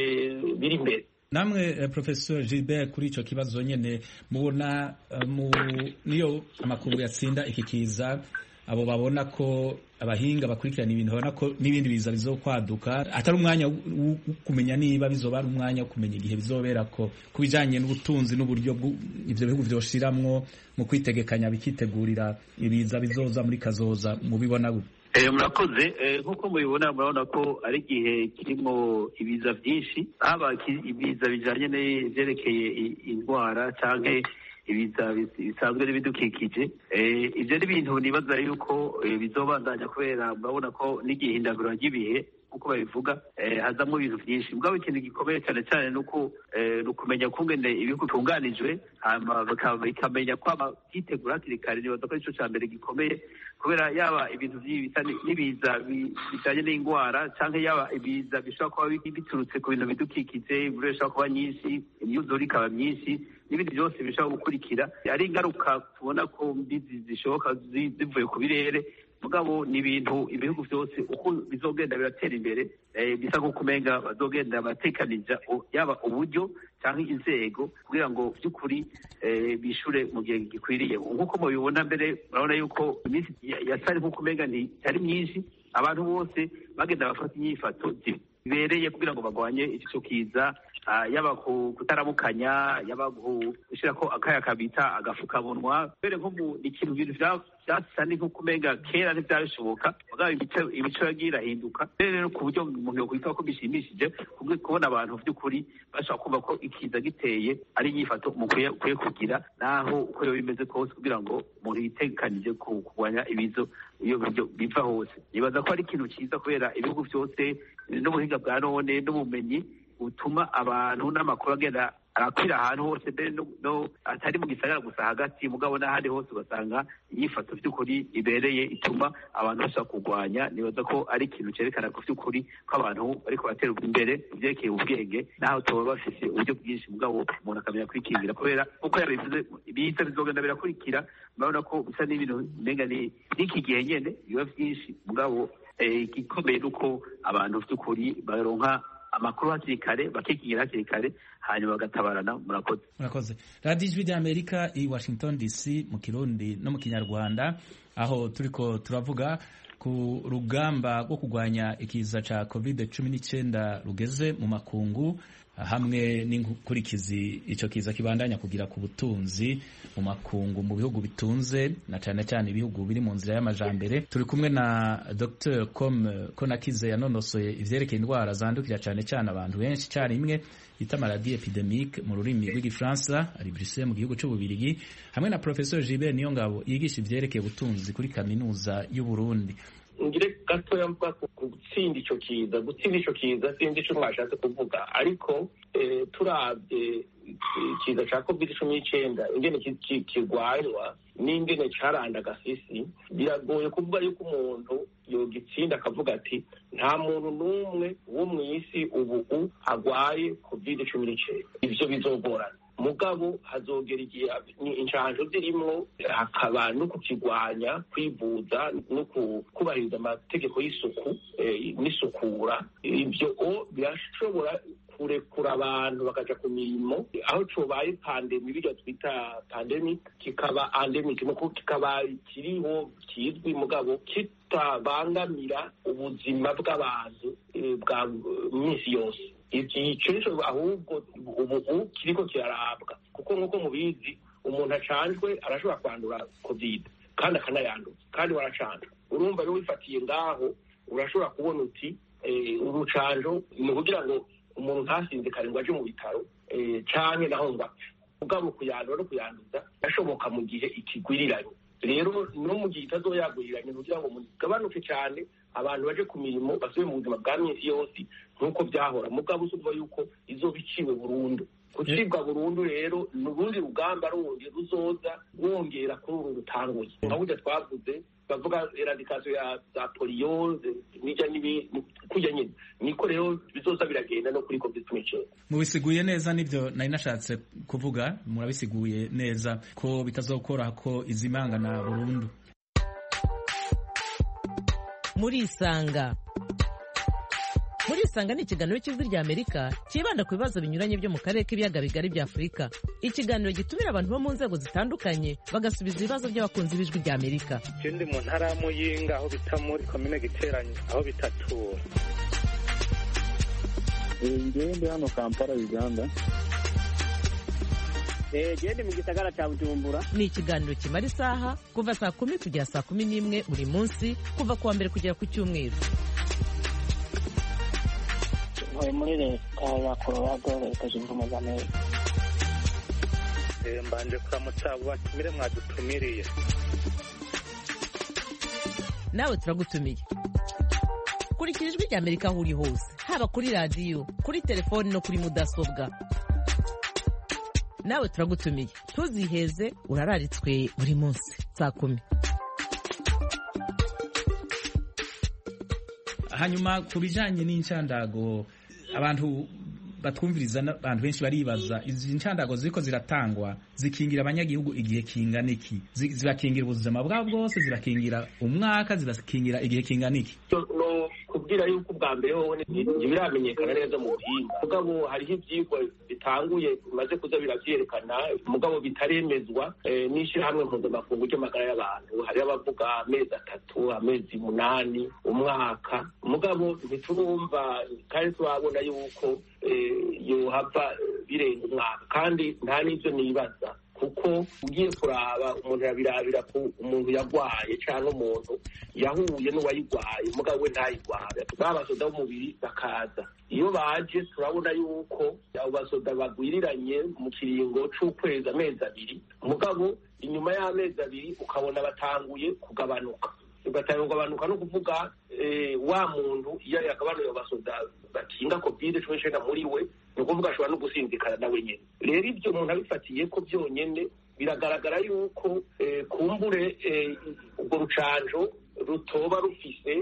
biri imbere. Namwe Professor Gilbert, kuri ico kibazo nyene mubona mu niyo amakungu yatsinda iki kiza, abo babona ko abahinga bakurikirana ibintu babona ko n'ibindi biza bizokwaduka, atari umwanya wo kumenya niba bizoba ari umwanya wo kumenya igihe bizobera ko kubijanye n'ubutunzi n'uburyo ivyo bihugu vyoshiramwo mu kwitegekanya bikitegurira ibiza bizoza muri kazoza, mubibona gute? Eh, murakoze. Nk'uko mubibona murabona ko ari igihe kirimo ibiza byinshi, haba ibiza bijanye n'ivyerekeye indwara canke ibiza bisanzwe n'ibidukikije. Ivyo ni ibintu nibaza yuko bizobandanya, kubera murabona ko n'igihe hindagurika ry'ibihe uko babivuga hazamo ibintu byinshi. Mugabo ikintu gikomeye cyane cyane nuko nukumenya kungene ibihugu tunganijwe, hama bikamenya kwama byitegura hakiri kare. Nibaza ko ico cya mbere gikomeye, kubera yaba ibintu n'ibiza bijanye n'indwara canke yaba ibiza bishobora kuba biturutse ku bintu bidukikije, imvura ishobora kuba nyinshi, imyuzure ikaba myinshi, n'ibindi byose bishobora gukurikira ari ingaruka tubona ko mbi zishoboka zivuye ku birere. Mugabo ni ibintu ibihugu byose uko bizogenda biratera imbere, bisa nko kumenga bazogenda batekanija yaba uburyo cyangwa inzego kugira ngo by'ukuri bishure mu gihe gikwiriye. Nk'uko mubibona mbere, murabona yuko iminsi yasari nko kumenga ntitari myinshi, abantu bose bagenda bafata inyifato zibereye kugira ngo bagwanye ico kiza, yaba kutaramukanya, yaba gushira ko akaya kabita agafukamunwa. Mbere nko mu ikintu bintu vyasa ni nko kumenga kera ntivyabishoboka, mugabo imico yagiye irahinduka. Rero ku buryo umuntu yokwita ko bishimishije kubona abantu by'ukuri bashaka kumva ko ikiza giteye ari inyifato mukwiye kugira, naho uko yo bimeze kose, kugira ngo umuntu yitekanije kurwanya ibizo iyo biva hose. Nibaza ko ari ikintu cyiza, kubera ibihugu byose n'ubuhinga bwa none n'ubumenyi utuma abantu n'amakuru agenda arakwira ahantu hose, mbere no atari mu gisagara gusa hagati, mugabo n'ahandi hose ugasanga inyifato by'ukuri ibereye ituma abantu bashaka kurwanya. Nibaza ko ari ikintu cyerekana ko by'ukuri ko abantu bariko batera imbere ivyerekeye ubwenge, naho tuba bafise uburyo bwinshi, mugabo umuntu akamenya kwikingira, kubera uko yabivuze ibiza bizogenda birakurikira. Murabona ko bisa n'ibintu umenga ni iki gihe nyene biba vyinshi, mugabo igikomeye nuko abantu by'ukuri baronka amakuru hakiri kare, bakikingira hakiri kare, hanyuma bagatabarana. Murakoze. Murakoze. Radio Ijwi ry'Amerika i Washington D C mu Kirundi no mu Kinyarwanda, aho turiko turavuga ku rugamba rwo kurwanya ikiza ca covid cumi n'icyenda rugeze mu makungu, hamwe n'inkurikizi ico kiza kibandanya kugira ku butunzi mu makungu, mu bihugu bitunze na cyane cyane ibihugu biri mu nzira y'amajambere. Turi kumwe na Docteur Konakize yanonosoye ivyerekeye indwara zandukira cyane cyane abantu benshi cyane imwe yita maladie epidemique mu rurimi rw'igifaransa, ari Bruxelles mu gihugu cy'Ububirigi, hamwe na Professeur Gilbert Niyongabo yigisha ivyerekeye ubutunzi kuri kaminuza y'u Burundi. Ngire gatoya mvuga ku gutsinda ico kiza. Gutsinda ico kiza sinzi ico mwashatse kuvuga, ariko turabye ikiza ca covid cumi n'icyenda ingene kirwanywa n'ingene caranda gasisi, biragoye kuvuga yuko umuntu yogitsinda akavuga ati nta muntu n'umwe wo mw'isi ubu agwaye covid cumi n'icyenda. Ivyo bizogorana, mugabo hazogera igihe inshanjo zirimwo, hakaba no kukigwanya, kwivuza no kubahiriza amategeko y'isuku n'isukura. Ivyo birashobora kurekura abantu bakaja ku mirimo, aho cobaye pandemi, biryo twita pandemic kikaba endemic, nuko kikaba kiriho kizwi, mugabo kitabangamira ubuzima bw'abantu bwa minsi yose. Ikico ahubwo ubu kiriko kirarabwa, kuko nk'uko mubizi umuntu acanjwe arashobora kwandura covid kandi akanayanduza, kandi waracanjwe. Urumva rero wifatiye ngaho urashobora kubona uti urucanjo ni kugira ngo umuntu ntasinzikare ngo aje mu bitaro canke naho ngo apfe. Mugabo kuyandura no kuyanduza birashoboka mu gihe ikigwiriranye. Rero no mu gihe itazoyaguriranye kugira ngo mugabanuke cyane, abantu baje ku mirimo basubire mu buzima bwa minsi yose nk'uko byahora. Mugabo usubwa yuko izoba iciwe burundu, gucibwa burundu rero ni urundi rugamba rundi ruzoza wongera kuri uru rutanguye nka burya twavuze bavuga eradikasiyo ya za poliyo n'ijya kurya nyine niko rero bizoza biragenda no kuri covid cumi n'icyenda. Mubisiguye neza nibyo nari nashatse kuvuga, murabisiguye neza ko bitazokora ko izimangana burundu. Murisanga Murisanga ni ikiganiro cy'Ijwi rya Amerika kibanda ku bibazo binyuranye byo mu karere k'ibiyaga bigari bya Afurika. Ikiganiro gitumira abantu bo mu nzego zitandukanye bagasubiza ibibazo by'abakunzi b'Ijwi rya Amerika. Ikindi mu ntara ya Muyinga aho bita muri komine Giteranyi aho bitatura. Ngende hano Kampala Uganda. Gende mu gisagara cya Bujumbura. Ni ikiganiro kimara isaha kuva saa kumi kugera saa kumi n'imwe buri munsi kuva kuwa mbere kugera ku cyumweru. Ntuye muri leta ya Colorado leta zunze ubumwe za Amerika. Mbanje kuramutsa abo batumire mwadutumiriye. Nawe turagutumiye. Kurikira Ijwi rya Amerika aho uri hose, haba kuri radiyo, kuri telefoni no kuri mudasobwa. Nawe turagutumiye. Ntuziheze, urararitswe buri munsi saa kumi. Hanyuma ku bijanye n'incandago abantu batwumviriza abantu benshi baribaza izi ncandago ziko ziratangwa zikingira abanyagihugu igihe kingana iki, zibakingira ubuzima bwabo bwose, zibakingira umwaka, zibakingira igihe kingana iki? No kubwira yuko ubwa mbere wowe ntibiramenyekana neza mu buhinga, mugabo hariho ivyigwa bitanguye bimaze kuza biravyerekana mugabo bitaremezwa n'ishirahamwe mpuzamakungu ry'amagara y'abantu. Hari abavuga amezi atatu, amezi munani, umwaka, mugabo ntiturumva kandi turabona yuko yohava birenga umwaka, kandi nta n'ivyo nibaza kuko ugiye kuraba umuntu yabirabira ku umuntu yagwaye cyangwa umuntu yahuye n'uwayigwaye mugabo we ntayigwaye, babasoda b'umubiri bakaza. Iyo baje turabona yuko abo basoda bagwiriranye mu kiringo c'ukwezi amezi abiri, mugabo inyuma y'amezi abiri ukabona batanguye kugabanuka. Ugatanga kugabanuka no kuvuga wa muntu iyo yagabanuye basoda bakinga covid cumi n'icyenda muri we, ni ukuvuga ashobora no gusinzikana nawe nyine. Rero ibyo umuntu abifatiye ko byonyine biragaragara yuko kumbure ubwo rucanjo rutoba rufise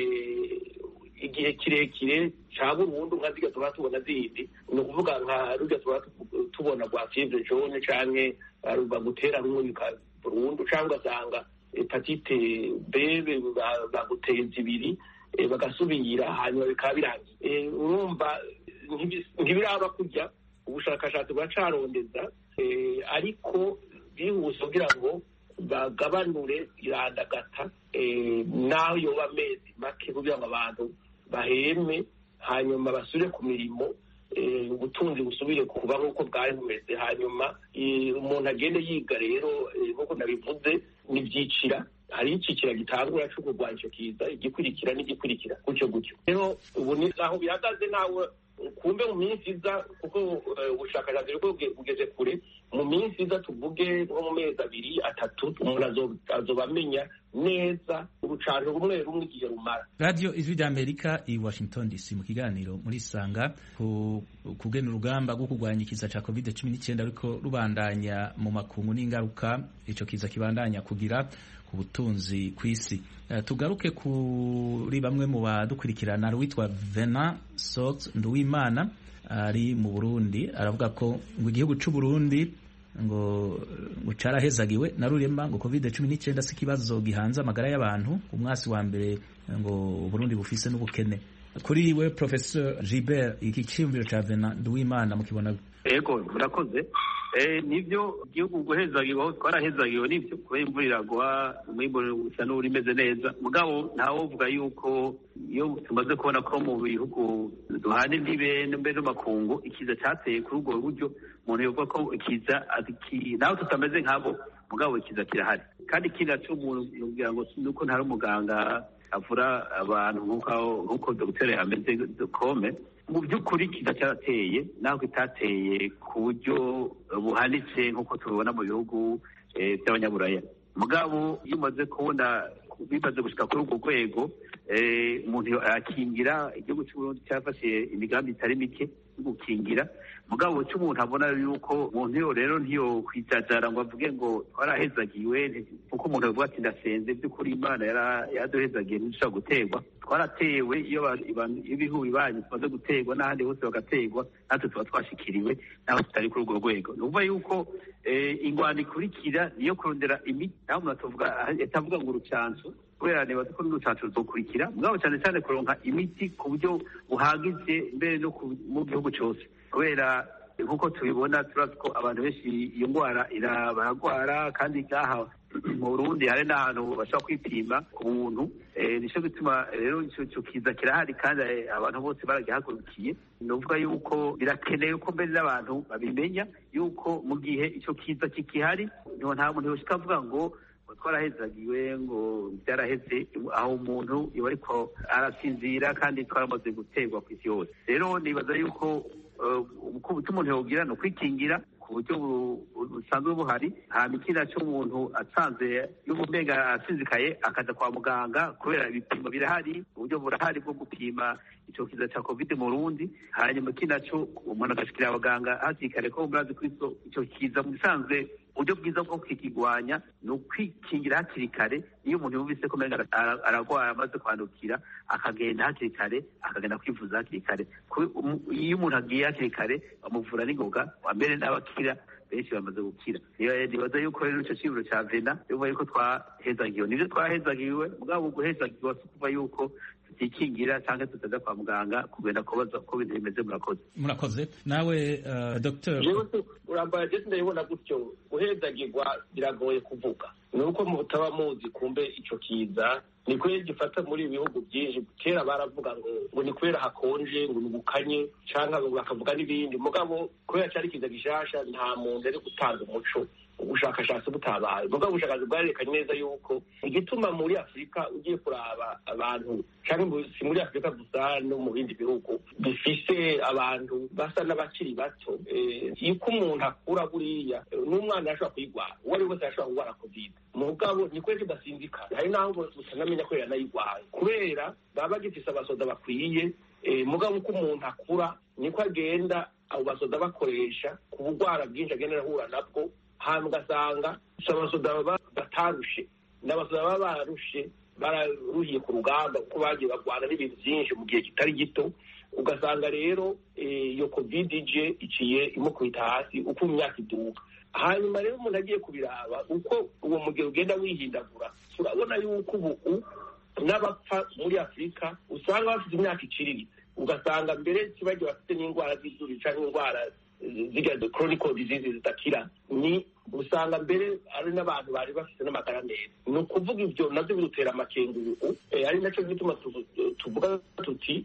igihe kirekire ca burundu nka zirya tuba tubona zindi, ni ukuvuga nka rurya tuba tubona rwa fievre jaune canke bagutera rumwe burundu, canke ugasanga hepatite B baguteye zibiri bagasubira hanyuma bikaba birangiye. Urumva ntibiraba kujya ubushakashatsi buracarondeza, ariko bihuse kugira ngo bagabanure irandagata naho yoba amezi make kugira ngo abantu baheme hanyuma basubire ku mirimo, ubutunzi busubire kuba nk'uko bwari bumeze. Hanyuma umuntu agende yiga rero nk'uko nabivuze n'ibyicira, hari icicira gitangura cyo kurwanya icyo kiza, igikurikira n'igikurikira gutyo gutyo. Rero ubu ni aho bihagaze, nawe kumbe mu minsi iza, kuko ubushakashatsi bugeze kure, mu minsi iza tuvuge nko mu mezi abiri atatu umuntu azoba amenya neza urucanjo rumwe rumwe igihe rumara. Radio Ijwi rya Amerika i Washington D C mu kiganiro muri Sanga ku kugena urugamba rwo kurwanya ikiza ca covid cumi n'icyenda ariko rubandanya mu makungu n'ingaruka ico kiza kibandanya kugira ku butunzi kw'isi. Uh, tugaruke kuri bamwe mu badukurikirana, witwa Venant Sot Nduwimana ari mu Burundi, aravuga ko ngo igihugu c'u Burundi ngo ngo carahezagiwe na rurema, ngo covid cumi n'icyenda si kibazo gihanze amagara y'abantu, umwasi wa mbere ngo Burundi bufise n'ubukene. Kuri we Professor Gilbert, iki cyumviro ca Venant Nduwimana mukibona? Ego murakoze. Eh nivyo igihugu guhezagiwe, twarahezagiwe nivyo kubera imvura iragwa, umwimbo usa n'uri meze neza, mugabo ntawo uvuga yuko iyo tumaze kubona ko mu bihugu duhana imbibe n'imbe n'amakungu ikiza cyateye kuri ubwo buryo, umuntu yovuga ko ikiza naho tutameze nk'abo, mugabo ikiza kirahari. Kandi kira cyo umuntu kugira ngo nuko ntari umuganga avura abantu nk'uko nk'uko dogiteri ameze kome, mu by'ukuri kiza cyarateye naho itateye ku buryo buhanitse nk'uko tubibona mu bihugu by'abanyaburaya. Mugabo iyo umaze kubona bimaze gushika kuri ubwo rwego, umuntu arakingira. Igihugu cy'Uburundi cyafashe imigambi itari mike yo gukingira, mugabo cy'umuntu abona yuko umuntu yo rero ntiyo kwijajara ngo avuge ngo twarahezagiwe, kuko umuntu avuga ati ndasenze by'ukuri Imana yaraduhezagiye ntidushobora guterwa. Twaratewe iyo ibihugu bibanyi tumaze guterwa n'ahandi hose bagaterwa, natwe tuba twashikiriwe naho tutari kuri urwo rwego. Ni ukuvuga yuko ingwano ikurikira niyo kurondera imiti, naho umuntu atavuga ngo urucanco, kubera nibaza ko n'urucanco ruzokurikira, mugabo cyane cyane kuronka imiti ku buryo buhagije mbere no mu gihugu cyose, kubera nk'uko tubibona turazi ko abantu benshi iyo ndwara baragwara, kandi ngaha mu Burundi hari n'ahantu bashobora kwipima ku buntu. Nico gituma rero ico kiza kirahari kandi abantu bose baragihagurukiye. Ni ukuvuga yuko birakenewe ko mbere n'abantu babimenya yuko mu gihe ico kiza kikihari nta muntu yoshika avuga ngo twarahezagiwe ngo byaraheze, aho umuntu iba ariko arasinzira kandi twaramaze guterwa ku isi yose. Rero nibaza yuko uko umuntu yogira no kwikingira ku buryo busanzwe buhari. Hama ikindi cyo umuntu asanze y'ubumenga asinzikaye akaza kwa muganga, kubera ibipimo birahari, uburyo burahari bwo gupima ico kiza ca covid mu Burundi. Hanyuma ikindi cyo umuntu agashikira abaganga hakiri kare, ko murazi ko ico kiza mu bisanzwe uburyo bwiza bwo kukigwanya ni ukwikingira hakiri kare. Iyo umuntu yumvise ko umenga aragwara amaze kwandukira, akagenda hakiri kare, akagenda kwivuza hakiri kare. Iyo umuntu agiye hakiri kare bamuvura n'ingoga, wa mbere n'abakira benshi bamaze gukira. Nibaza yuko rero ico ciburo ca Vena yuko yuko twahezagiwe, nivyo twahezagiwe, mugabo guhezagiwe si kuva yuko tutikingira cyangwa tutaza kwa muganga kugenda kubaza uko ibintu bimeze. Murakoze. Murakoze nawe uh, Docteur. Urambara je ndabibona gutyo, guhezagirwa biragoye kuvuga, nuko mu butaba muzi kumbe ico kiza ni kweli gifata muri ibihugu byinshi. Kera baravuga ngo ngo ni kwera hakonje, ngo nubukanye canka bakavuga n'ibindi, mugabo kwera cyari kiza gishasha nta muntu ari gutanga umuco ubushakashatsi butabaye. Mugabo ubushakashatsi bwarekanye neza yuko igituma muri Afurika ugiye kuraba abantu cyangwa si muri Afurika gusa no mu bindi bihugu bifise abantu basa n'abakiri bato, yuko umuntu akura buriya n'umwana ashobora kuyigwara, uwo ari wese ashobora kugwara covid, mugabo ni kwezi tudasinzikana. Hari naho utanamenya ko yanayigwaye kubera baba bagifise abasoda bakwiye, mugabo uko umuntu akura niko agenda abo basoda bakoresha ku bugwara bwinshi agenda ahura nabwo. Hanyuma ugasanga abasoda batarushe n'abasoda baba barushe, bararuhiye ku rugamba kuko bagiye bagwana n'ibintu byinshi mu gihe kitari gito. Ugasanga rero iyo covid ije iciye imukubita hasi uko imyaka iduka. Hanyuma rero umuntu agiye kubiraba uko uwo mugero ugenda wihindagura, turabona yuko ubu n'abapfa muri Afurika usanga bafite imyaka iciriritse, ugasanga mbere kibagiye bafite n'indwara z'izuru cyangwa indwara ziriya chronic diseases zitakira, ni usanga mbere ari n'abantu bari bafite n'amagara meza. Ni ukuvuga ibyo nabyo bidutera amakenguruko, ari nacyo gituma tuvuga tuti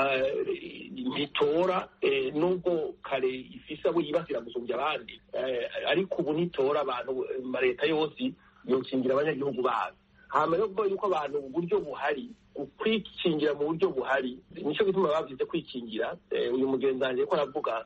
ntitora nubwo kare ifise abo yibasira gusumbya abandi, ariko ubu ntitora abantu leta yose yokingira abanyagihugu babo. Hama rero kuvuga yuko abantu uburyo buhari kwikingira mu buryo buhari, nicyo gituma bavuze kwikingira. Uyu mugenzi wanjye ko aravuga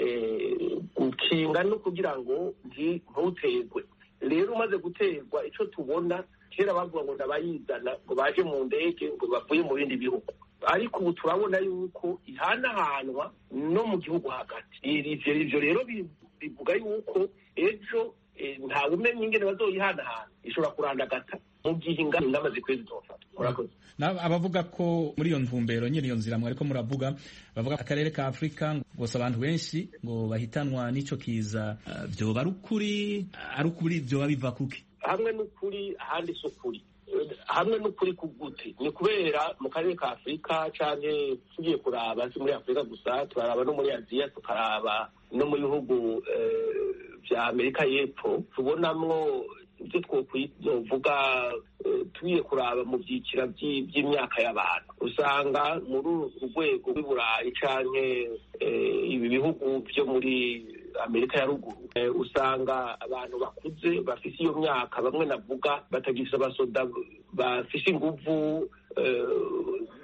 gukinga no kugira ngo ntuterwe. Rero umaze guterwa, icyo tubona kera bavuga ngo ndabayizana ngo baje mu ndege ngo bavuye mu bindi bihugu, ariko ubu turabona yuko ihanahanwa no mu gihugu hagati. Ivyo rero bivuga yuko ejo ntawe umenya ingene bazoyihanahana, ishobora kurandagata mu gihe ingamba zikwiye zizofata. Murakoze. Abavuga ko muri iyo ntumbero nyine iyo nzira mwariko muravuga, bavuga akarere ka Afrika gose abantu benshi ngo bahitanwa n'ico kiza, vyoba ari ukuri ari ukuri vyoba biva kuki? Hamwe n'ukuri ahandi si ukuri, hamwe n'ukuri kugute ni kubera mu karere ka Afrika canke tugiye kuraba si muri Afrika gusa, turaraba no muri Aziya, tukaraba no mu bihugu vya Amerika y'Epfo, tubonamwo ibyo twokwivuga tugiye kuraba mu byicira by'imyaka y'abantu. Usanga muri urwego rw'Iburayi canke ibi bihugu byo muri Amerika ya ruguru, usanga abantu bakuze bafise iyo myaka, bamwe navuga batagifise abasoda bafise inguvu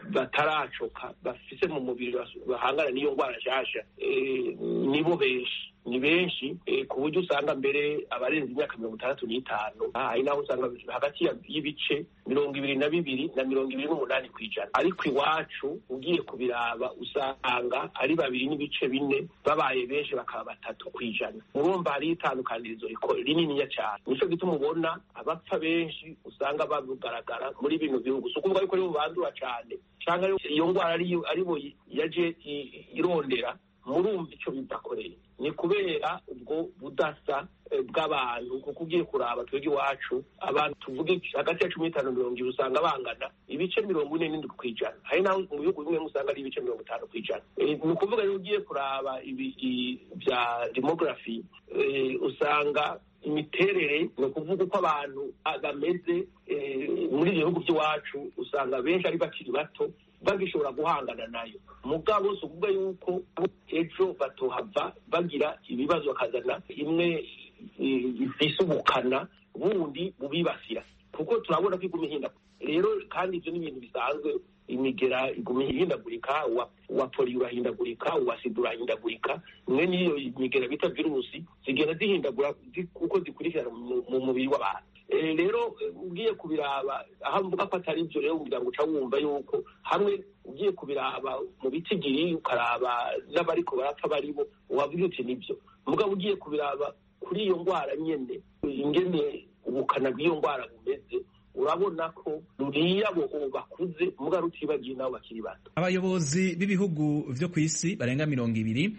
bataracoka bafise mu mubiri bahangana n'iyo ndwara nshasha nibo benshi ni benshi ku buryo usanga mbere abarenze imyaka mirongo itandatu n'itanu ari naho usanga hagati y'ibice mirongo ibiri na bibiri na mirongo ibiri n'umunani ku ijana ariko iwacu ugiye kubiraba usanga ari babiri n'ibice bine babaye benshi bakaba batatu ku ijana urumva hari itandukanirizo rininiya cyane nico gituma ubona abapfa benshi usanga bagaragara muri bino bihugu si ukuvuga yuko aribo bandura cyane cyangwa iyo ndwara aribo yaje irondera murumva icyo bidakoreye ni kubera ubwo budasa bw'abantu kuko ugiye kuraba twebwe iwacu abantu tuvuge hagati ya cumi n'itanu mirongo ibiri usanga bangana ibice mirongo ine n'indwi ku ijana hari naho mu bihugu bimwe usanga ari ibice mirongo itanu ku ijana ni ukuvuga rero ugiye kuraba ibi bya demografi usanga imiterere ni ukuvuga uko abantu bameze muri ibyo bihugu by'iwacu usanga benshi ari bakiri bato bagishobora guhangana nayo mugabo si ukuvuga yuko ejo batohava bagira ibibazo bakazana imwe ifise ubukana bundi bubibasira kuko turabona ko iguma ihindagurika rero kandi ibyo ni ibintu bisanzwe imigera iguma ihindagurika uwa poli urahindagurika uwa sida urahindagurika imwe n'iyo imigera bita virusi zigenda zihindagura kuko zikurikirana mu mubiri w'abantu rero ugiye kubiraba aho mvuga ko atari ibyo rero kugira ngo uca wumva yuko hamwe ugiye kubiraba mu bitigiri ukaraba n'abariko barapfa baribo wavuga uti nibyo mugabo ugiye kubiraba kuri iyo ndwara nyene ingene ubukana bw'iyo ndwara bumeze urabona ko ruriya bo bakuze muga rutibagiye nabo bakiri bato abayobozi b'ibihugu vyo ku isi barenga mirongo ibiri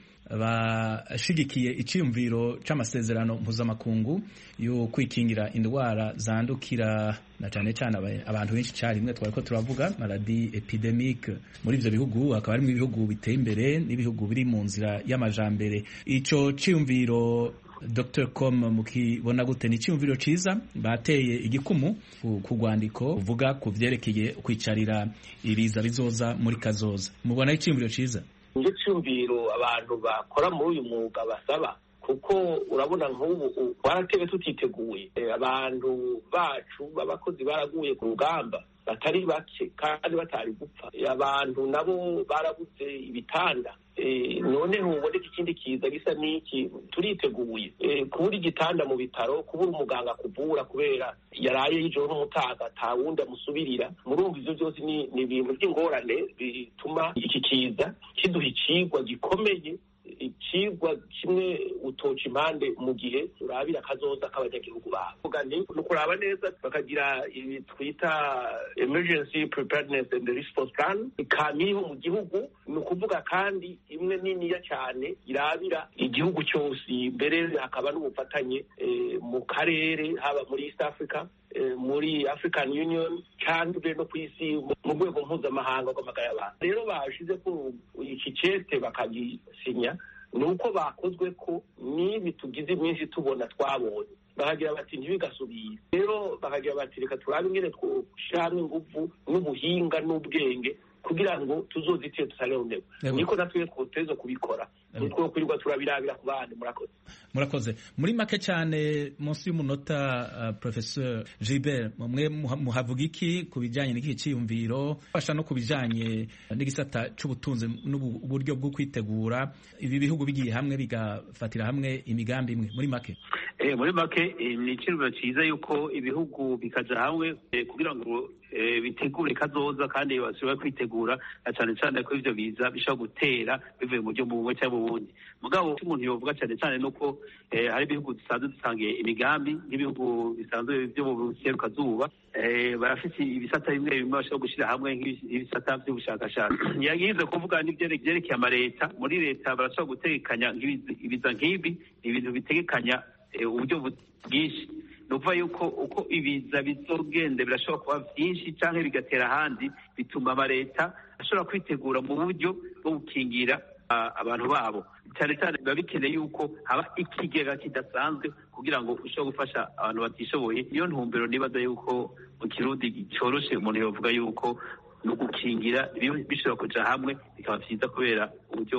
bashigikiye iciyumviro c'amasezerano mpuzamakungu yo kwikingira indwara zandukira na cyane cyane abantu benshi cyane rimwe twariko turavuga maladi epidemique muri ivyo bihugu hakaba harimo ibihugu biteye imbere n'ibihugu biri mu nzira y'amajambere ico ciyumviro Doctor Com mukibona gute ni cyumviro ciza bateye igikumu ku rwandiko uvuga ku vyerekeye kwicarira ibiza bizoza muri kazoza mubona icyumviro ciza nje cyumviro abantu bakora muri uyu mwuga basaba kuko urabona nk'ubu baratebe tutiteguye abantu bacu b'abakozi baraguye ku rugamba batari bake kandi batari gupfa abantu nabo barabuze ibitanda noneho uboneka ikindi kiza gisa n'iki turiteguye kubura igitanda mu bitaro kubura umuganga kuvura kubera yaraye y'ijoro n'umutaga ata wundi amusubirira murumva ivyo byose ni ibintu by'ingorane bituma iki kiza kiduha icigwa gikomeye ikigwa kimwe utoca impande mu gihe urabira akazoza k'abanyagihugu babo ni ukuraba neza bakagira ibi twita emergency preparedness and response plan ikamiho mu gihugu ni ukuvuga kandi imwe niniya cyane irabira igihugu cyose mbere hakaba n'ubufatanye mu karere haba muri East Africa muri African Union cyangwa no ku isi mu rwego mpuzamahanga rw'amagara y'abantu rero bashize ko iki cete bakagisinya ni uko bakozwe ko n'ibi tugize iminsi tubona twabonye bakagira bati ntibigasubire rero bakagira bati reka turabe ingene twoshyiramo ingufu n'ubuhinga n'ubwenge kugira ngo tuzozitire tutareho niko natwe twoteza kubikora nitwo kwirirwa turabirabira ku bandi murakoze murakoze muri make cyane munsi y'umunota uh, Professeur Gilbert mwe muhavuga iki ku bijanye n'iki ciyumviro fasha no ku bijanye n'igisata c'ubutunzi n'uburyo bwo kwitegura ibi bihugu bigiye hamwe bigafatira hamwe imigambi imwe muri make eh muri make ni ikintu cyiza yuko ibihugu bikaja hamwe eh, kugira ngo eh, bitegure kazoza kandi basubira kwitegura cyane cyane ko ivyo biza bishobora gutera bivuye mu buryo bumwe cyangwa ubundi mugabo umuntu yovuga cyane cyane nuko eh, hari ibihugu bisanzwe dusangiye imigambi nk'ibihugu bisanzwe byo mu buserukazuba eh, barafite ibisata bimwe bimwe bashobora gushyira hamwe nk'ibisata by'ubushakashatsi yagize kuvuga n'ivyerekeye amareta muri leta barashobora gutegekanya ibiza nk'ibi ibintu bitegekanya uburyo bwinshi ni ukuvuga yuko uko ibiza bizogende birashobora kuba byinshi cyangwa bigatera ahandi bituma amaleta ashobora kwitegura mu buryo bwo gukingira abantu babo cyane cyane biba bikeneye yuko haba ikigega kidasanzwe kugira ngo ushobore gufasha abantu batishoboye iyo ntumbero nibaza yuko mu kirundi cyoroshe umuntu yavuga yuko no gukingira bishobora kuja hamwe bikaba byiza kubera uburyo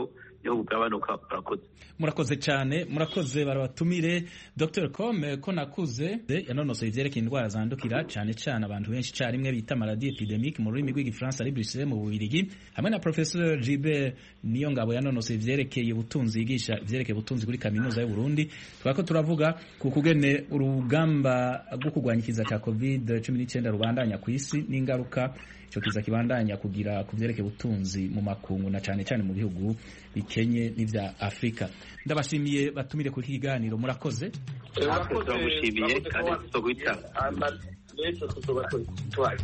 niho bugabanuka. Murakoze. Murakoze cyane, murakoze barabatumire. Dr Com ko nakuze yanonosoye ivyerekeye indwara zandukira cyane cyane abantu benshi carimwe bita maladie epidemique mu rurimi rw'igifaransa ari Bruxelles mu Bubiligi, hamwe na Professeur Gilbert Niyongabo yanonosoye ivyerekeye ubutunzi, yigisha ivyerekeye ubutunzi kuri kaminuza y'u Burundi. Twako turavuga ku kugene urugamba rwo kurwanyikiza ca covid cumi n'icyenda rubandanya ku isi n'ingaruka ico kiza kibandanya kugira ku vyerekeye ubutunzi mu makungu na cyane cyane mu bihugu bikenye n'ivya Afrika. Ndabashimiye batumire ku kiganiro, murakoze. Murakoze, turamushimiye kandi tuzogwita n'ejo tuzoba twari.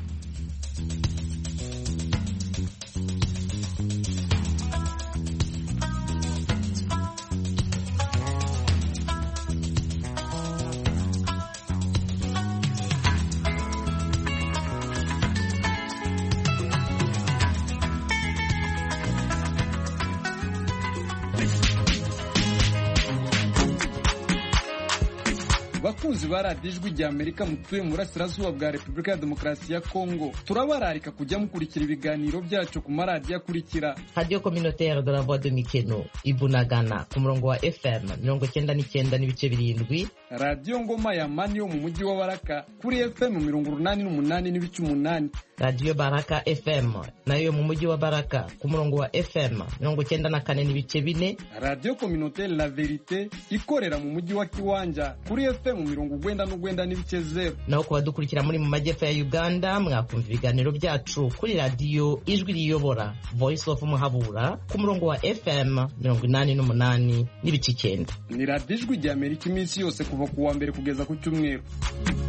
Bakunzi ba radiyo ijwi rya Amerika mutuye mu burasirazuba bwa Repubulika ya Demokarasi ya Kongo, turabararika kujya mukurikira ibiganiro byacu ku maradiyo akurikira: Radio Communautaire de la Voix de Mikeno Ibunagana ku murongo wa F M mirongo icyenda n'icyenda n'ibice birindwi, Radio Ngoma ya Mani yo mu mujyi wa Baraka kuri F M mirongo urunani n'umunani n'ibice umunani, Radio Baraka F M nayo mu mujyi wa Baraka ku murongo wa F M mirongo icyenda na kane n'ibice bine, Radio Communautaire La Verite ikorera mu mujyi wa Kiwanja kuri F M mirongo ugwenda n'ugwenda n'ibice zero. Naho kubadukurikira muri mu majyepfo ya Uganda mwakumva ibiganiro byacu kuri radio Ijwi Riyobora Voice of Muhabura ku murongo wa F M mirongo inani n'umunani n'ibice icyenda. Ni radiyo Ijwi rya Amerika iminsi yose kuva ku wa mbere kugeza ku cyumweru.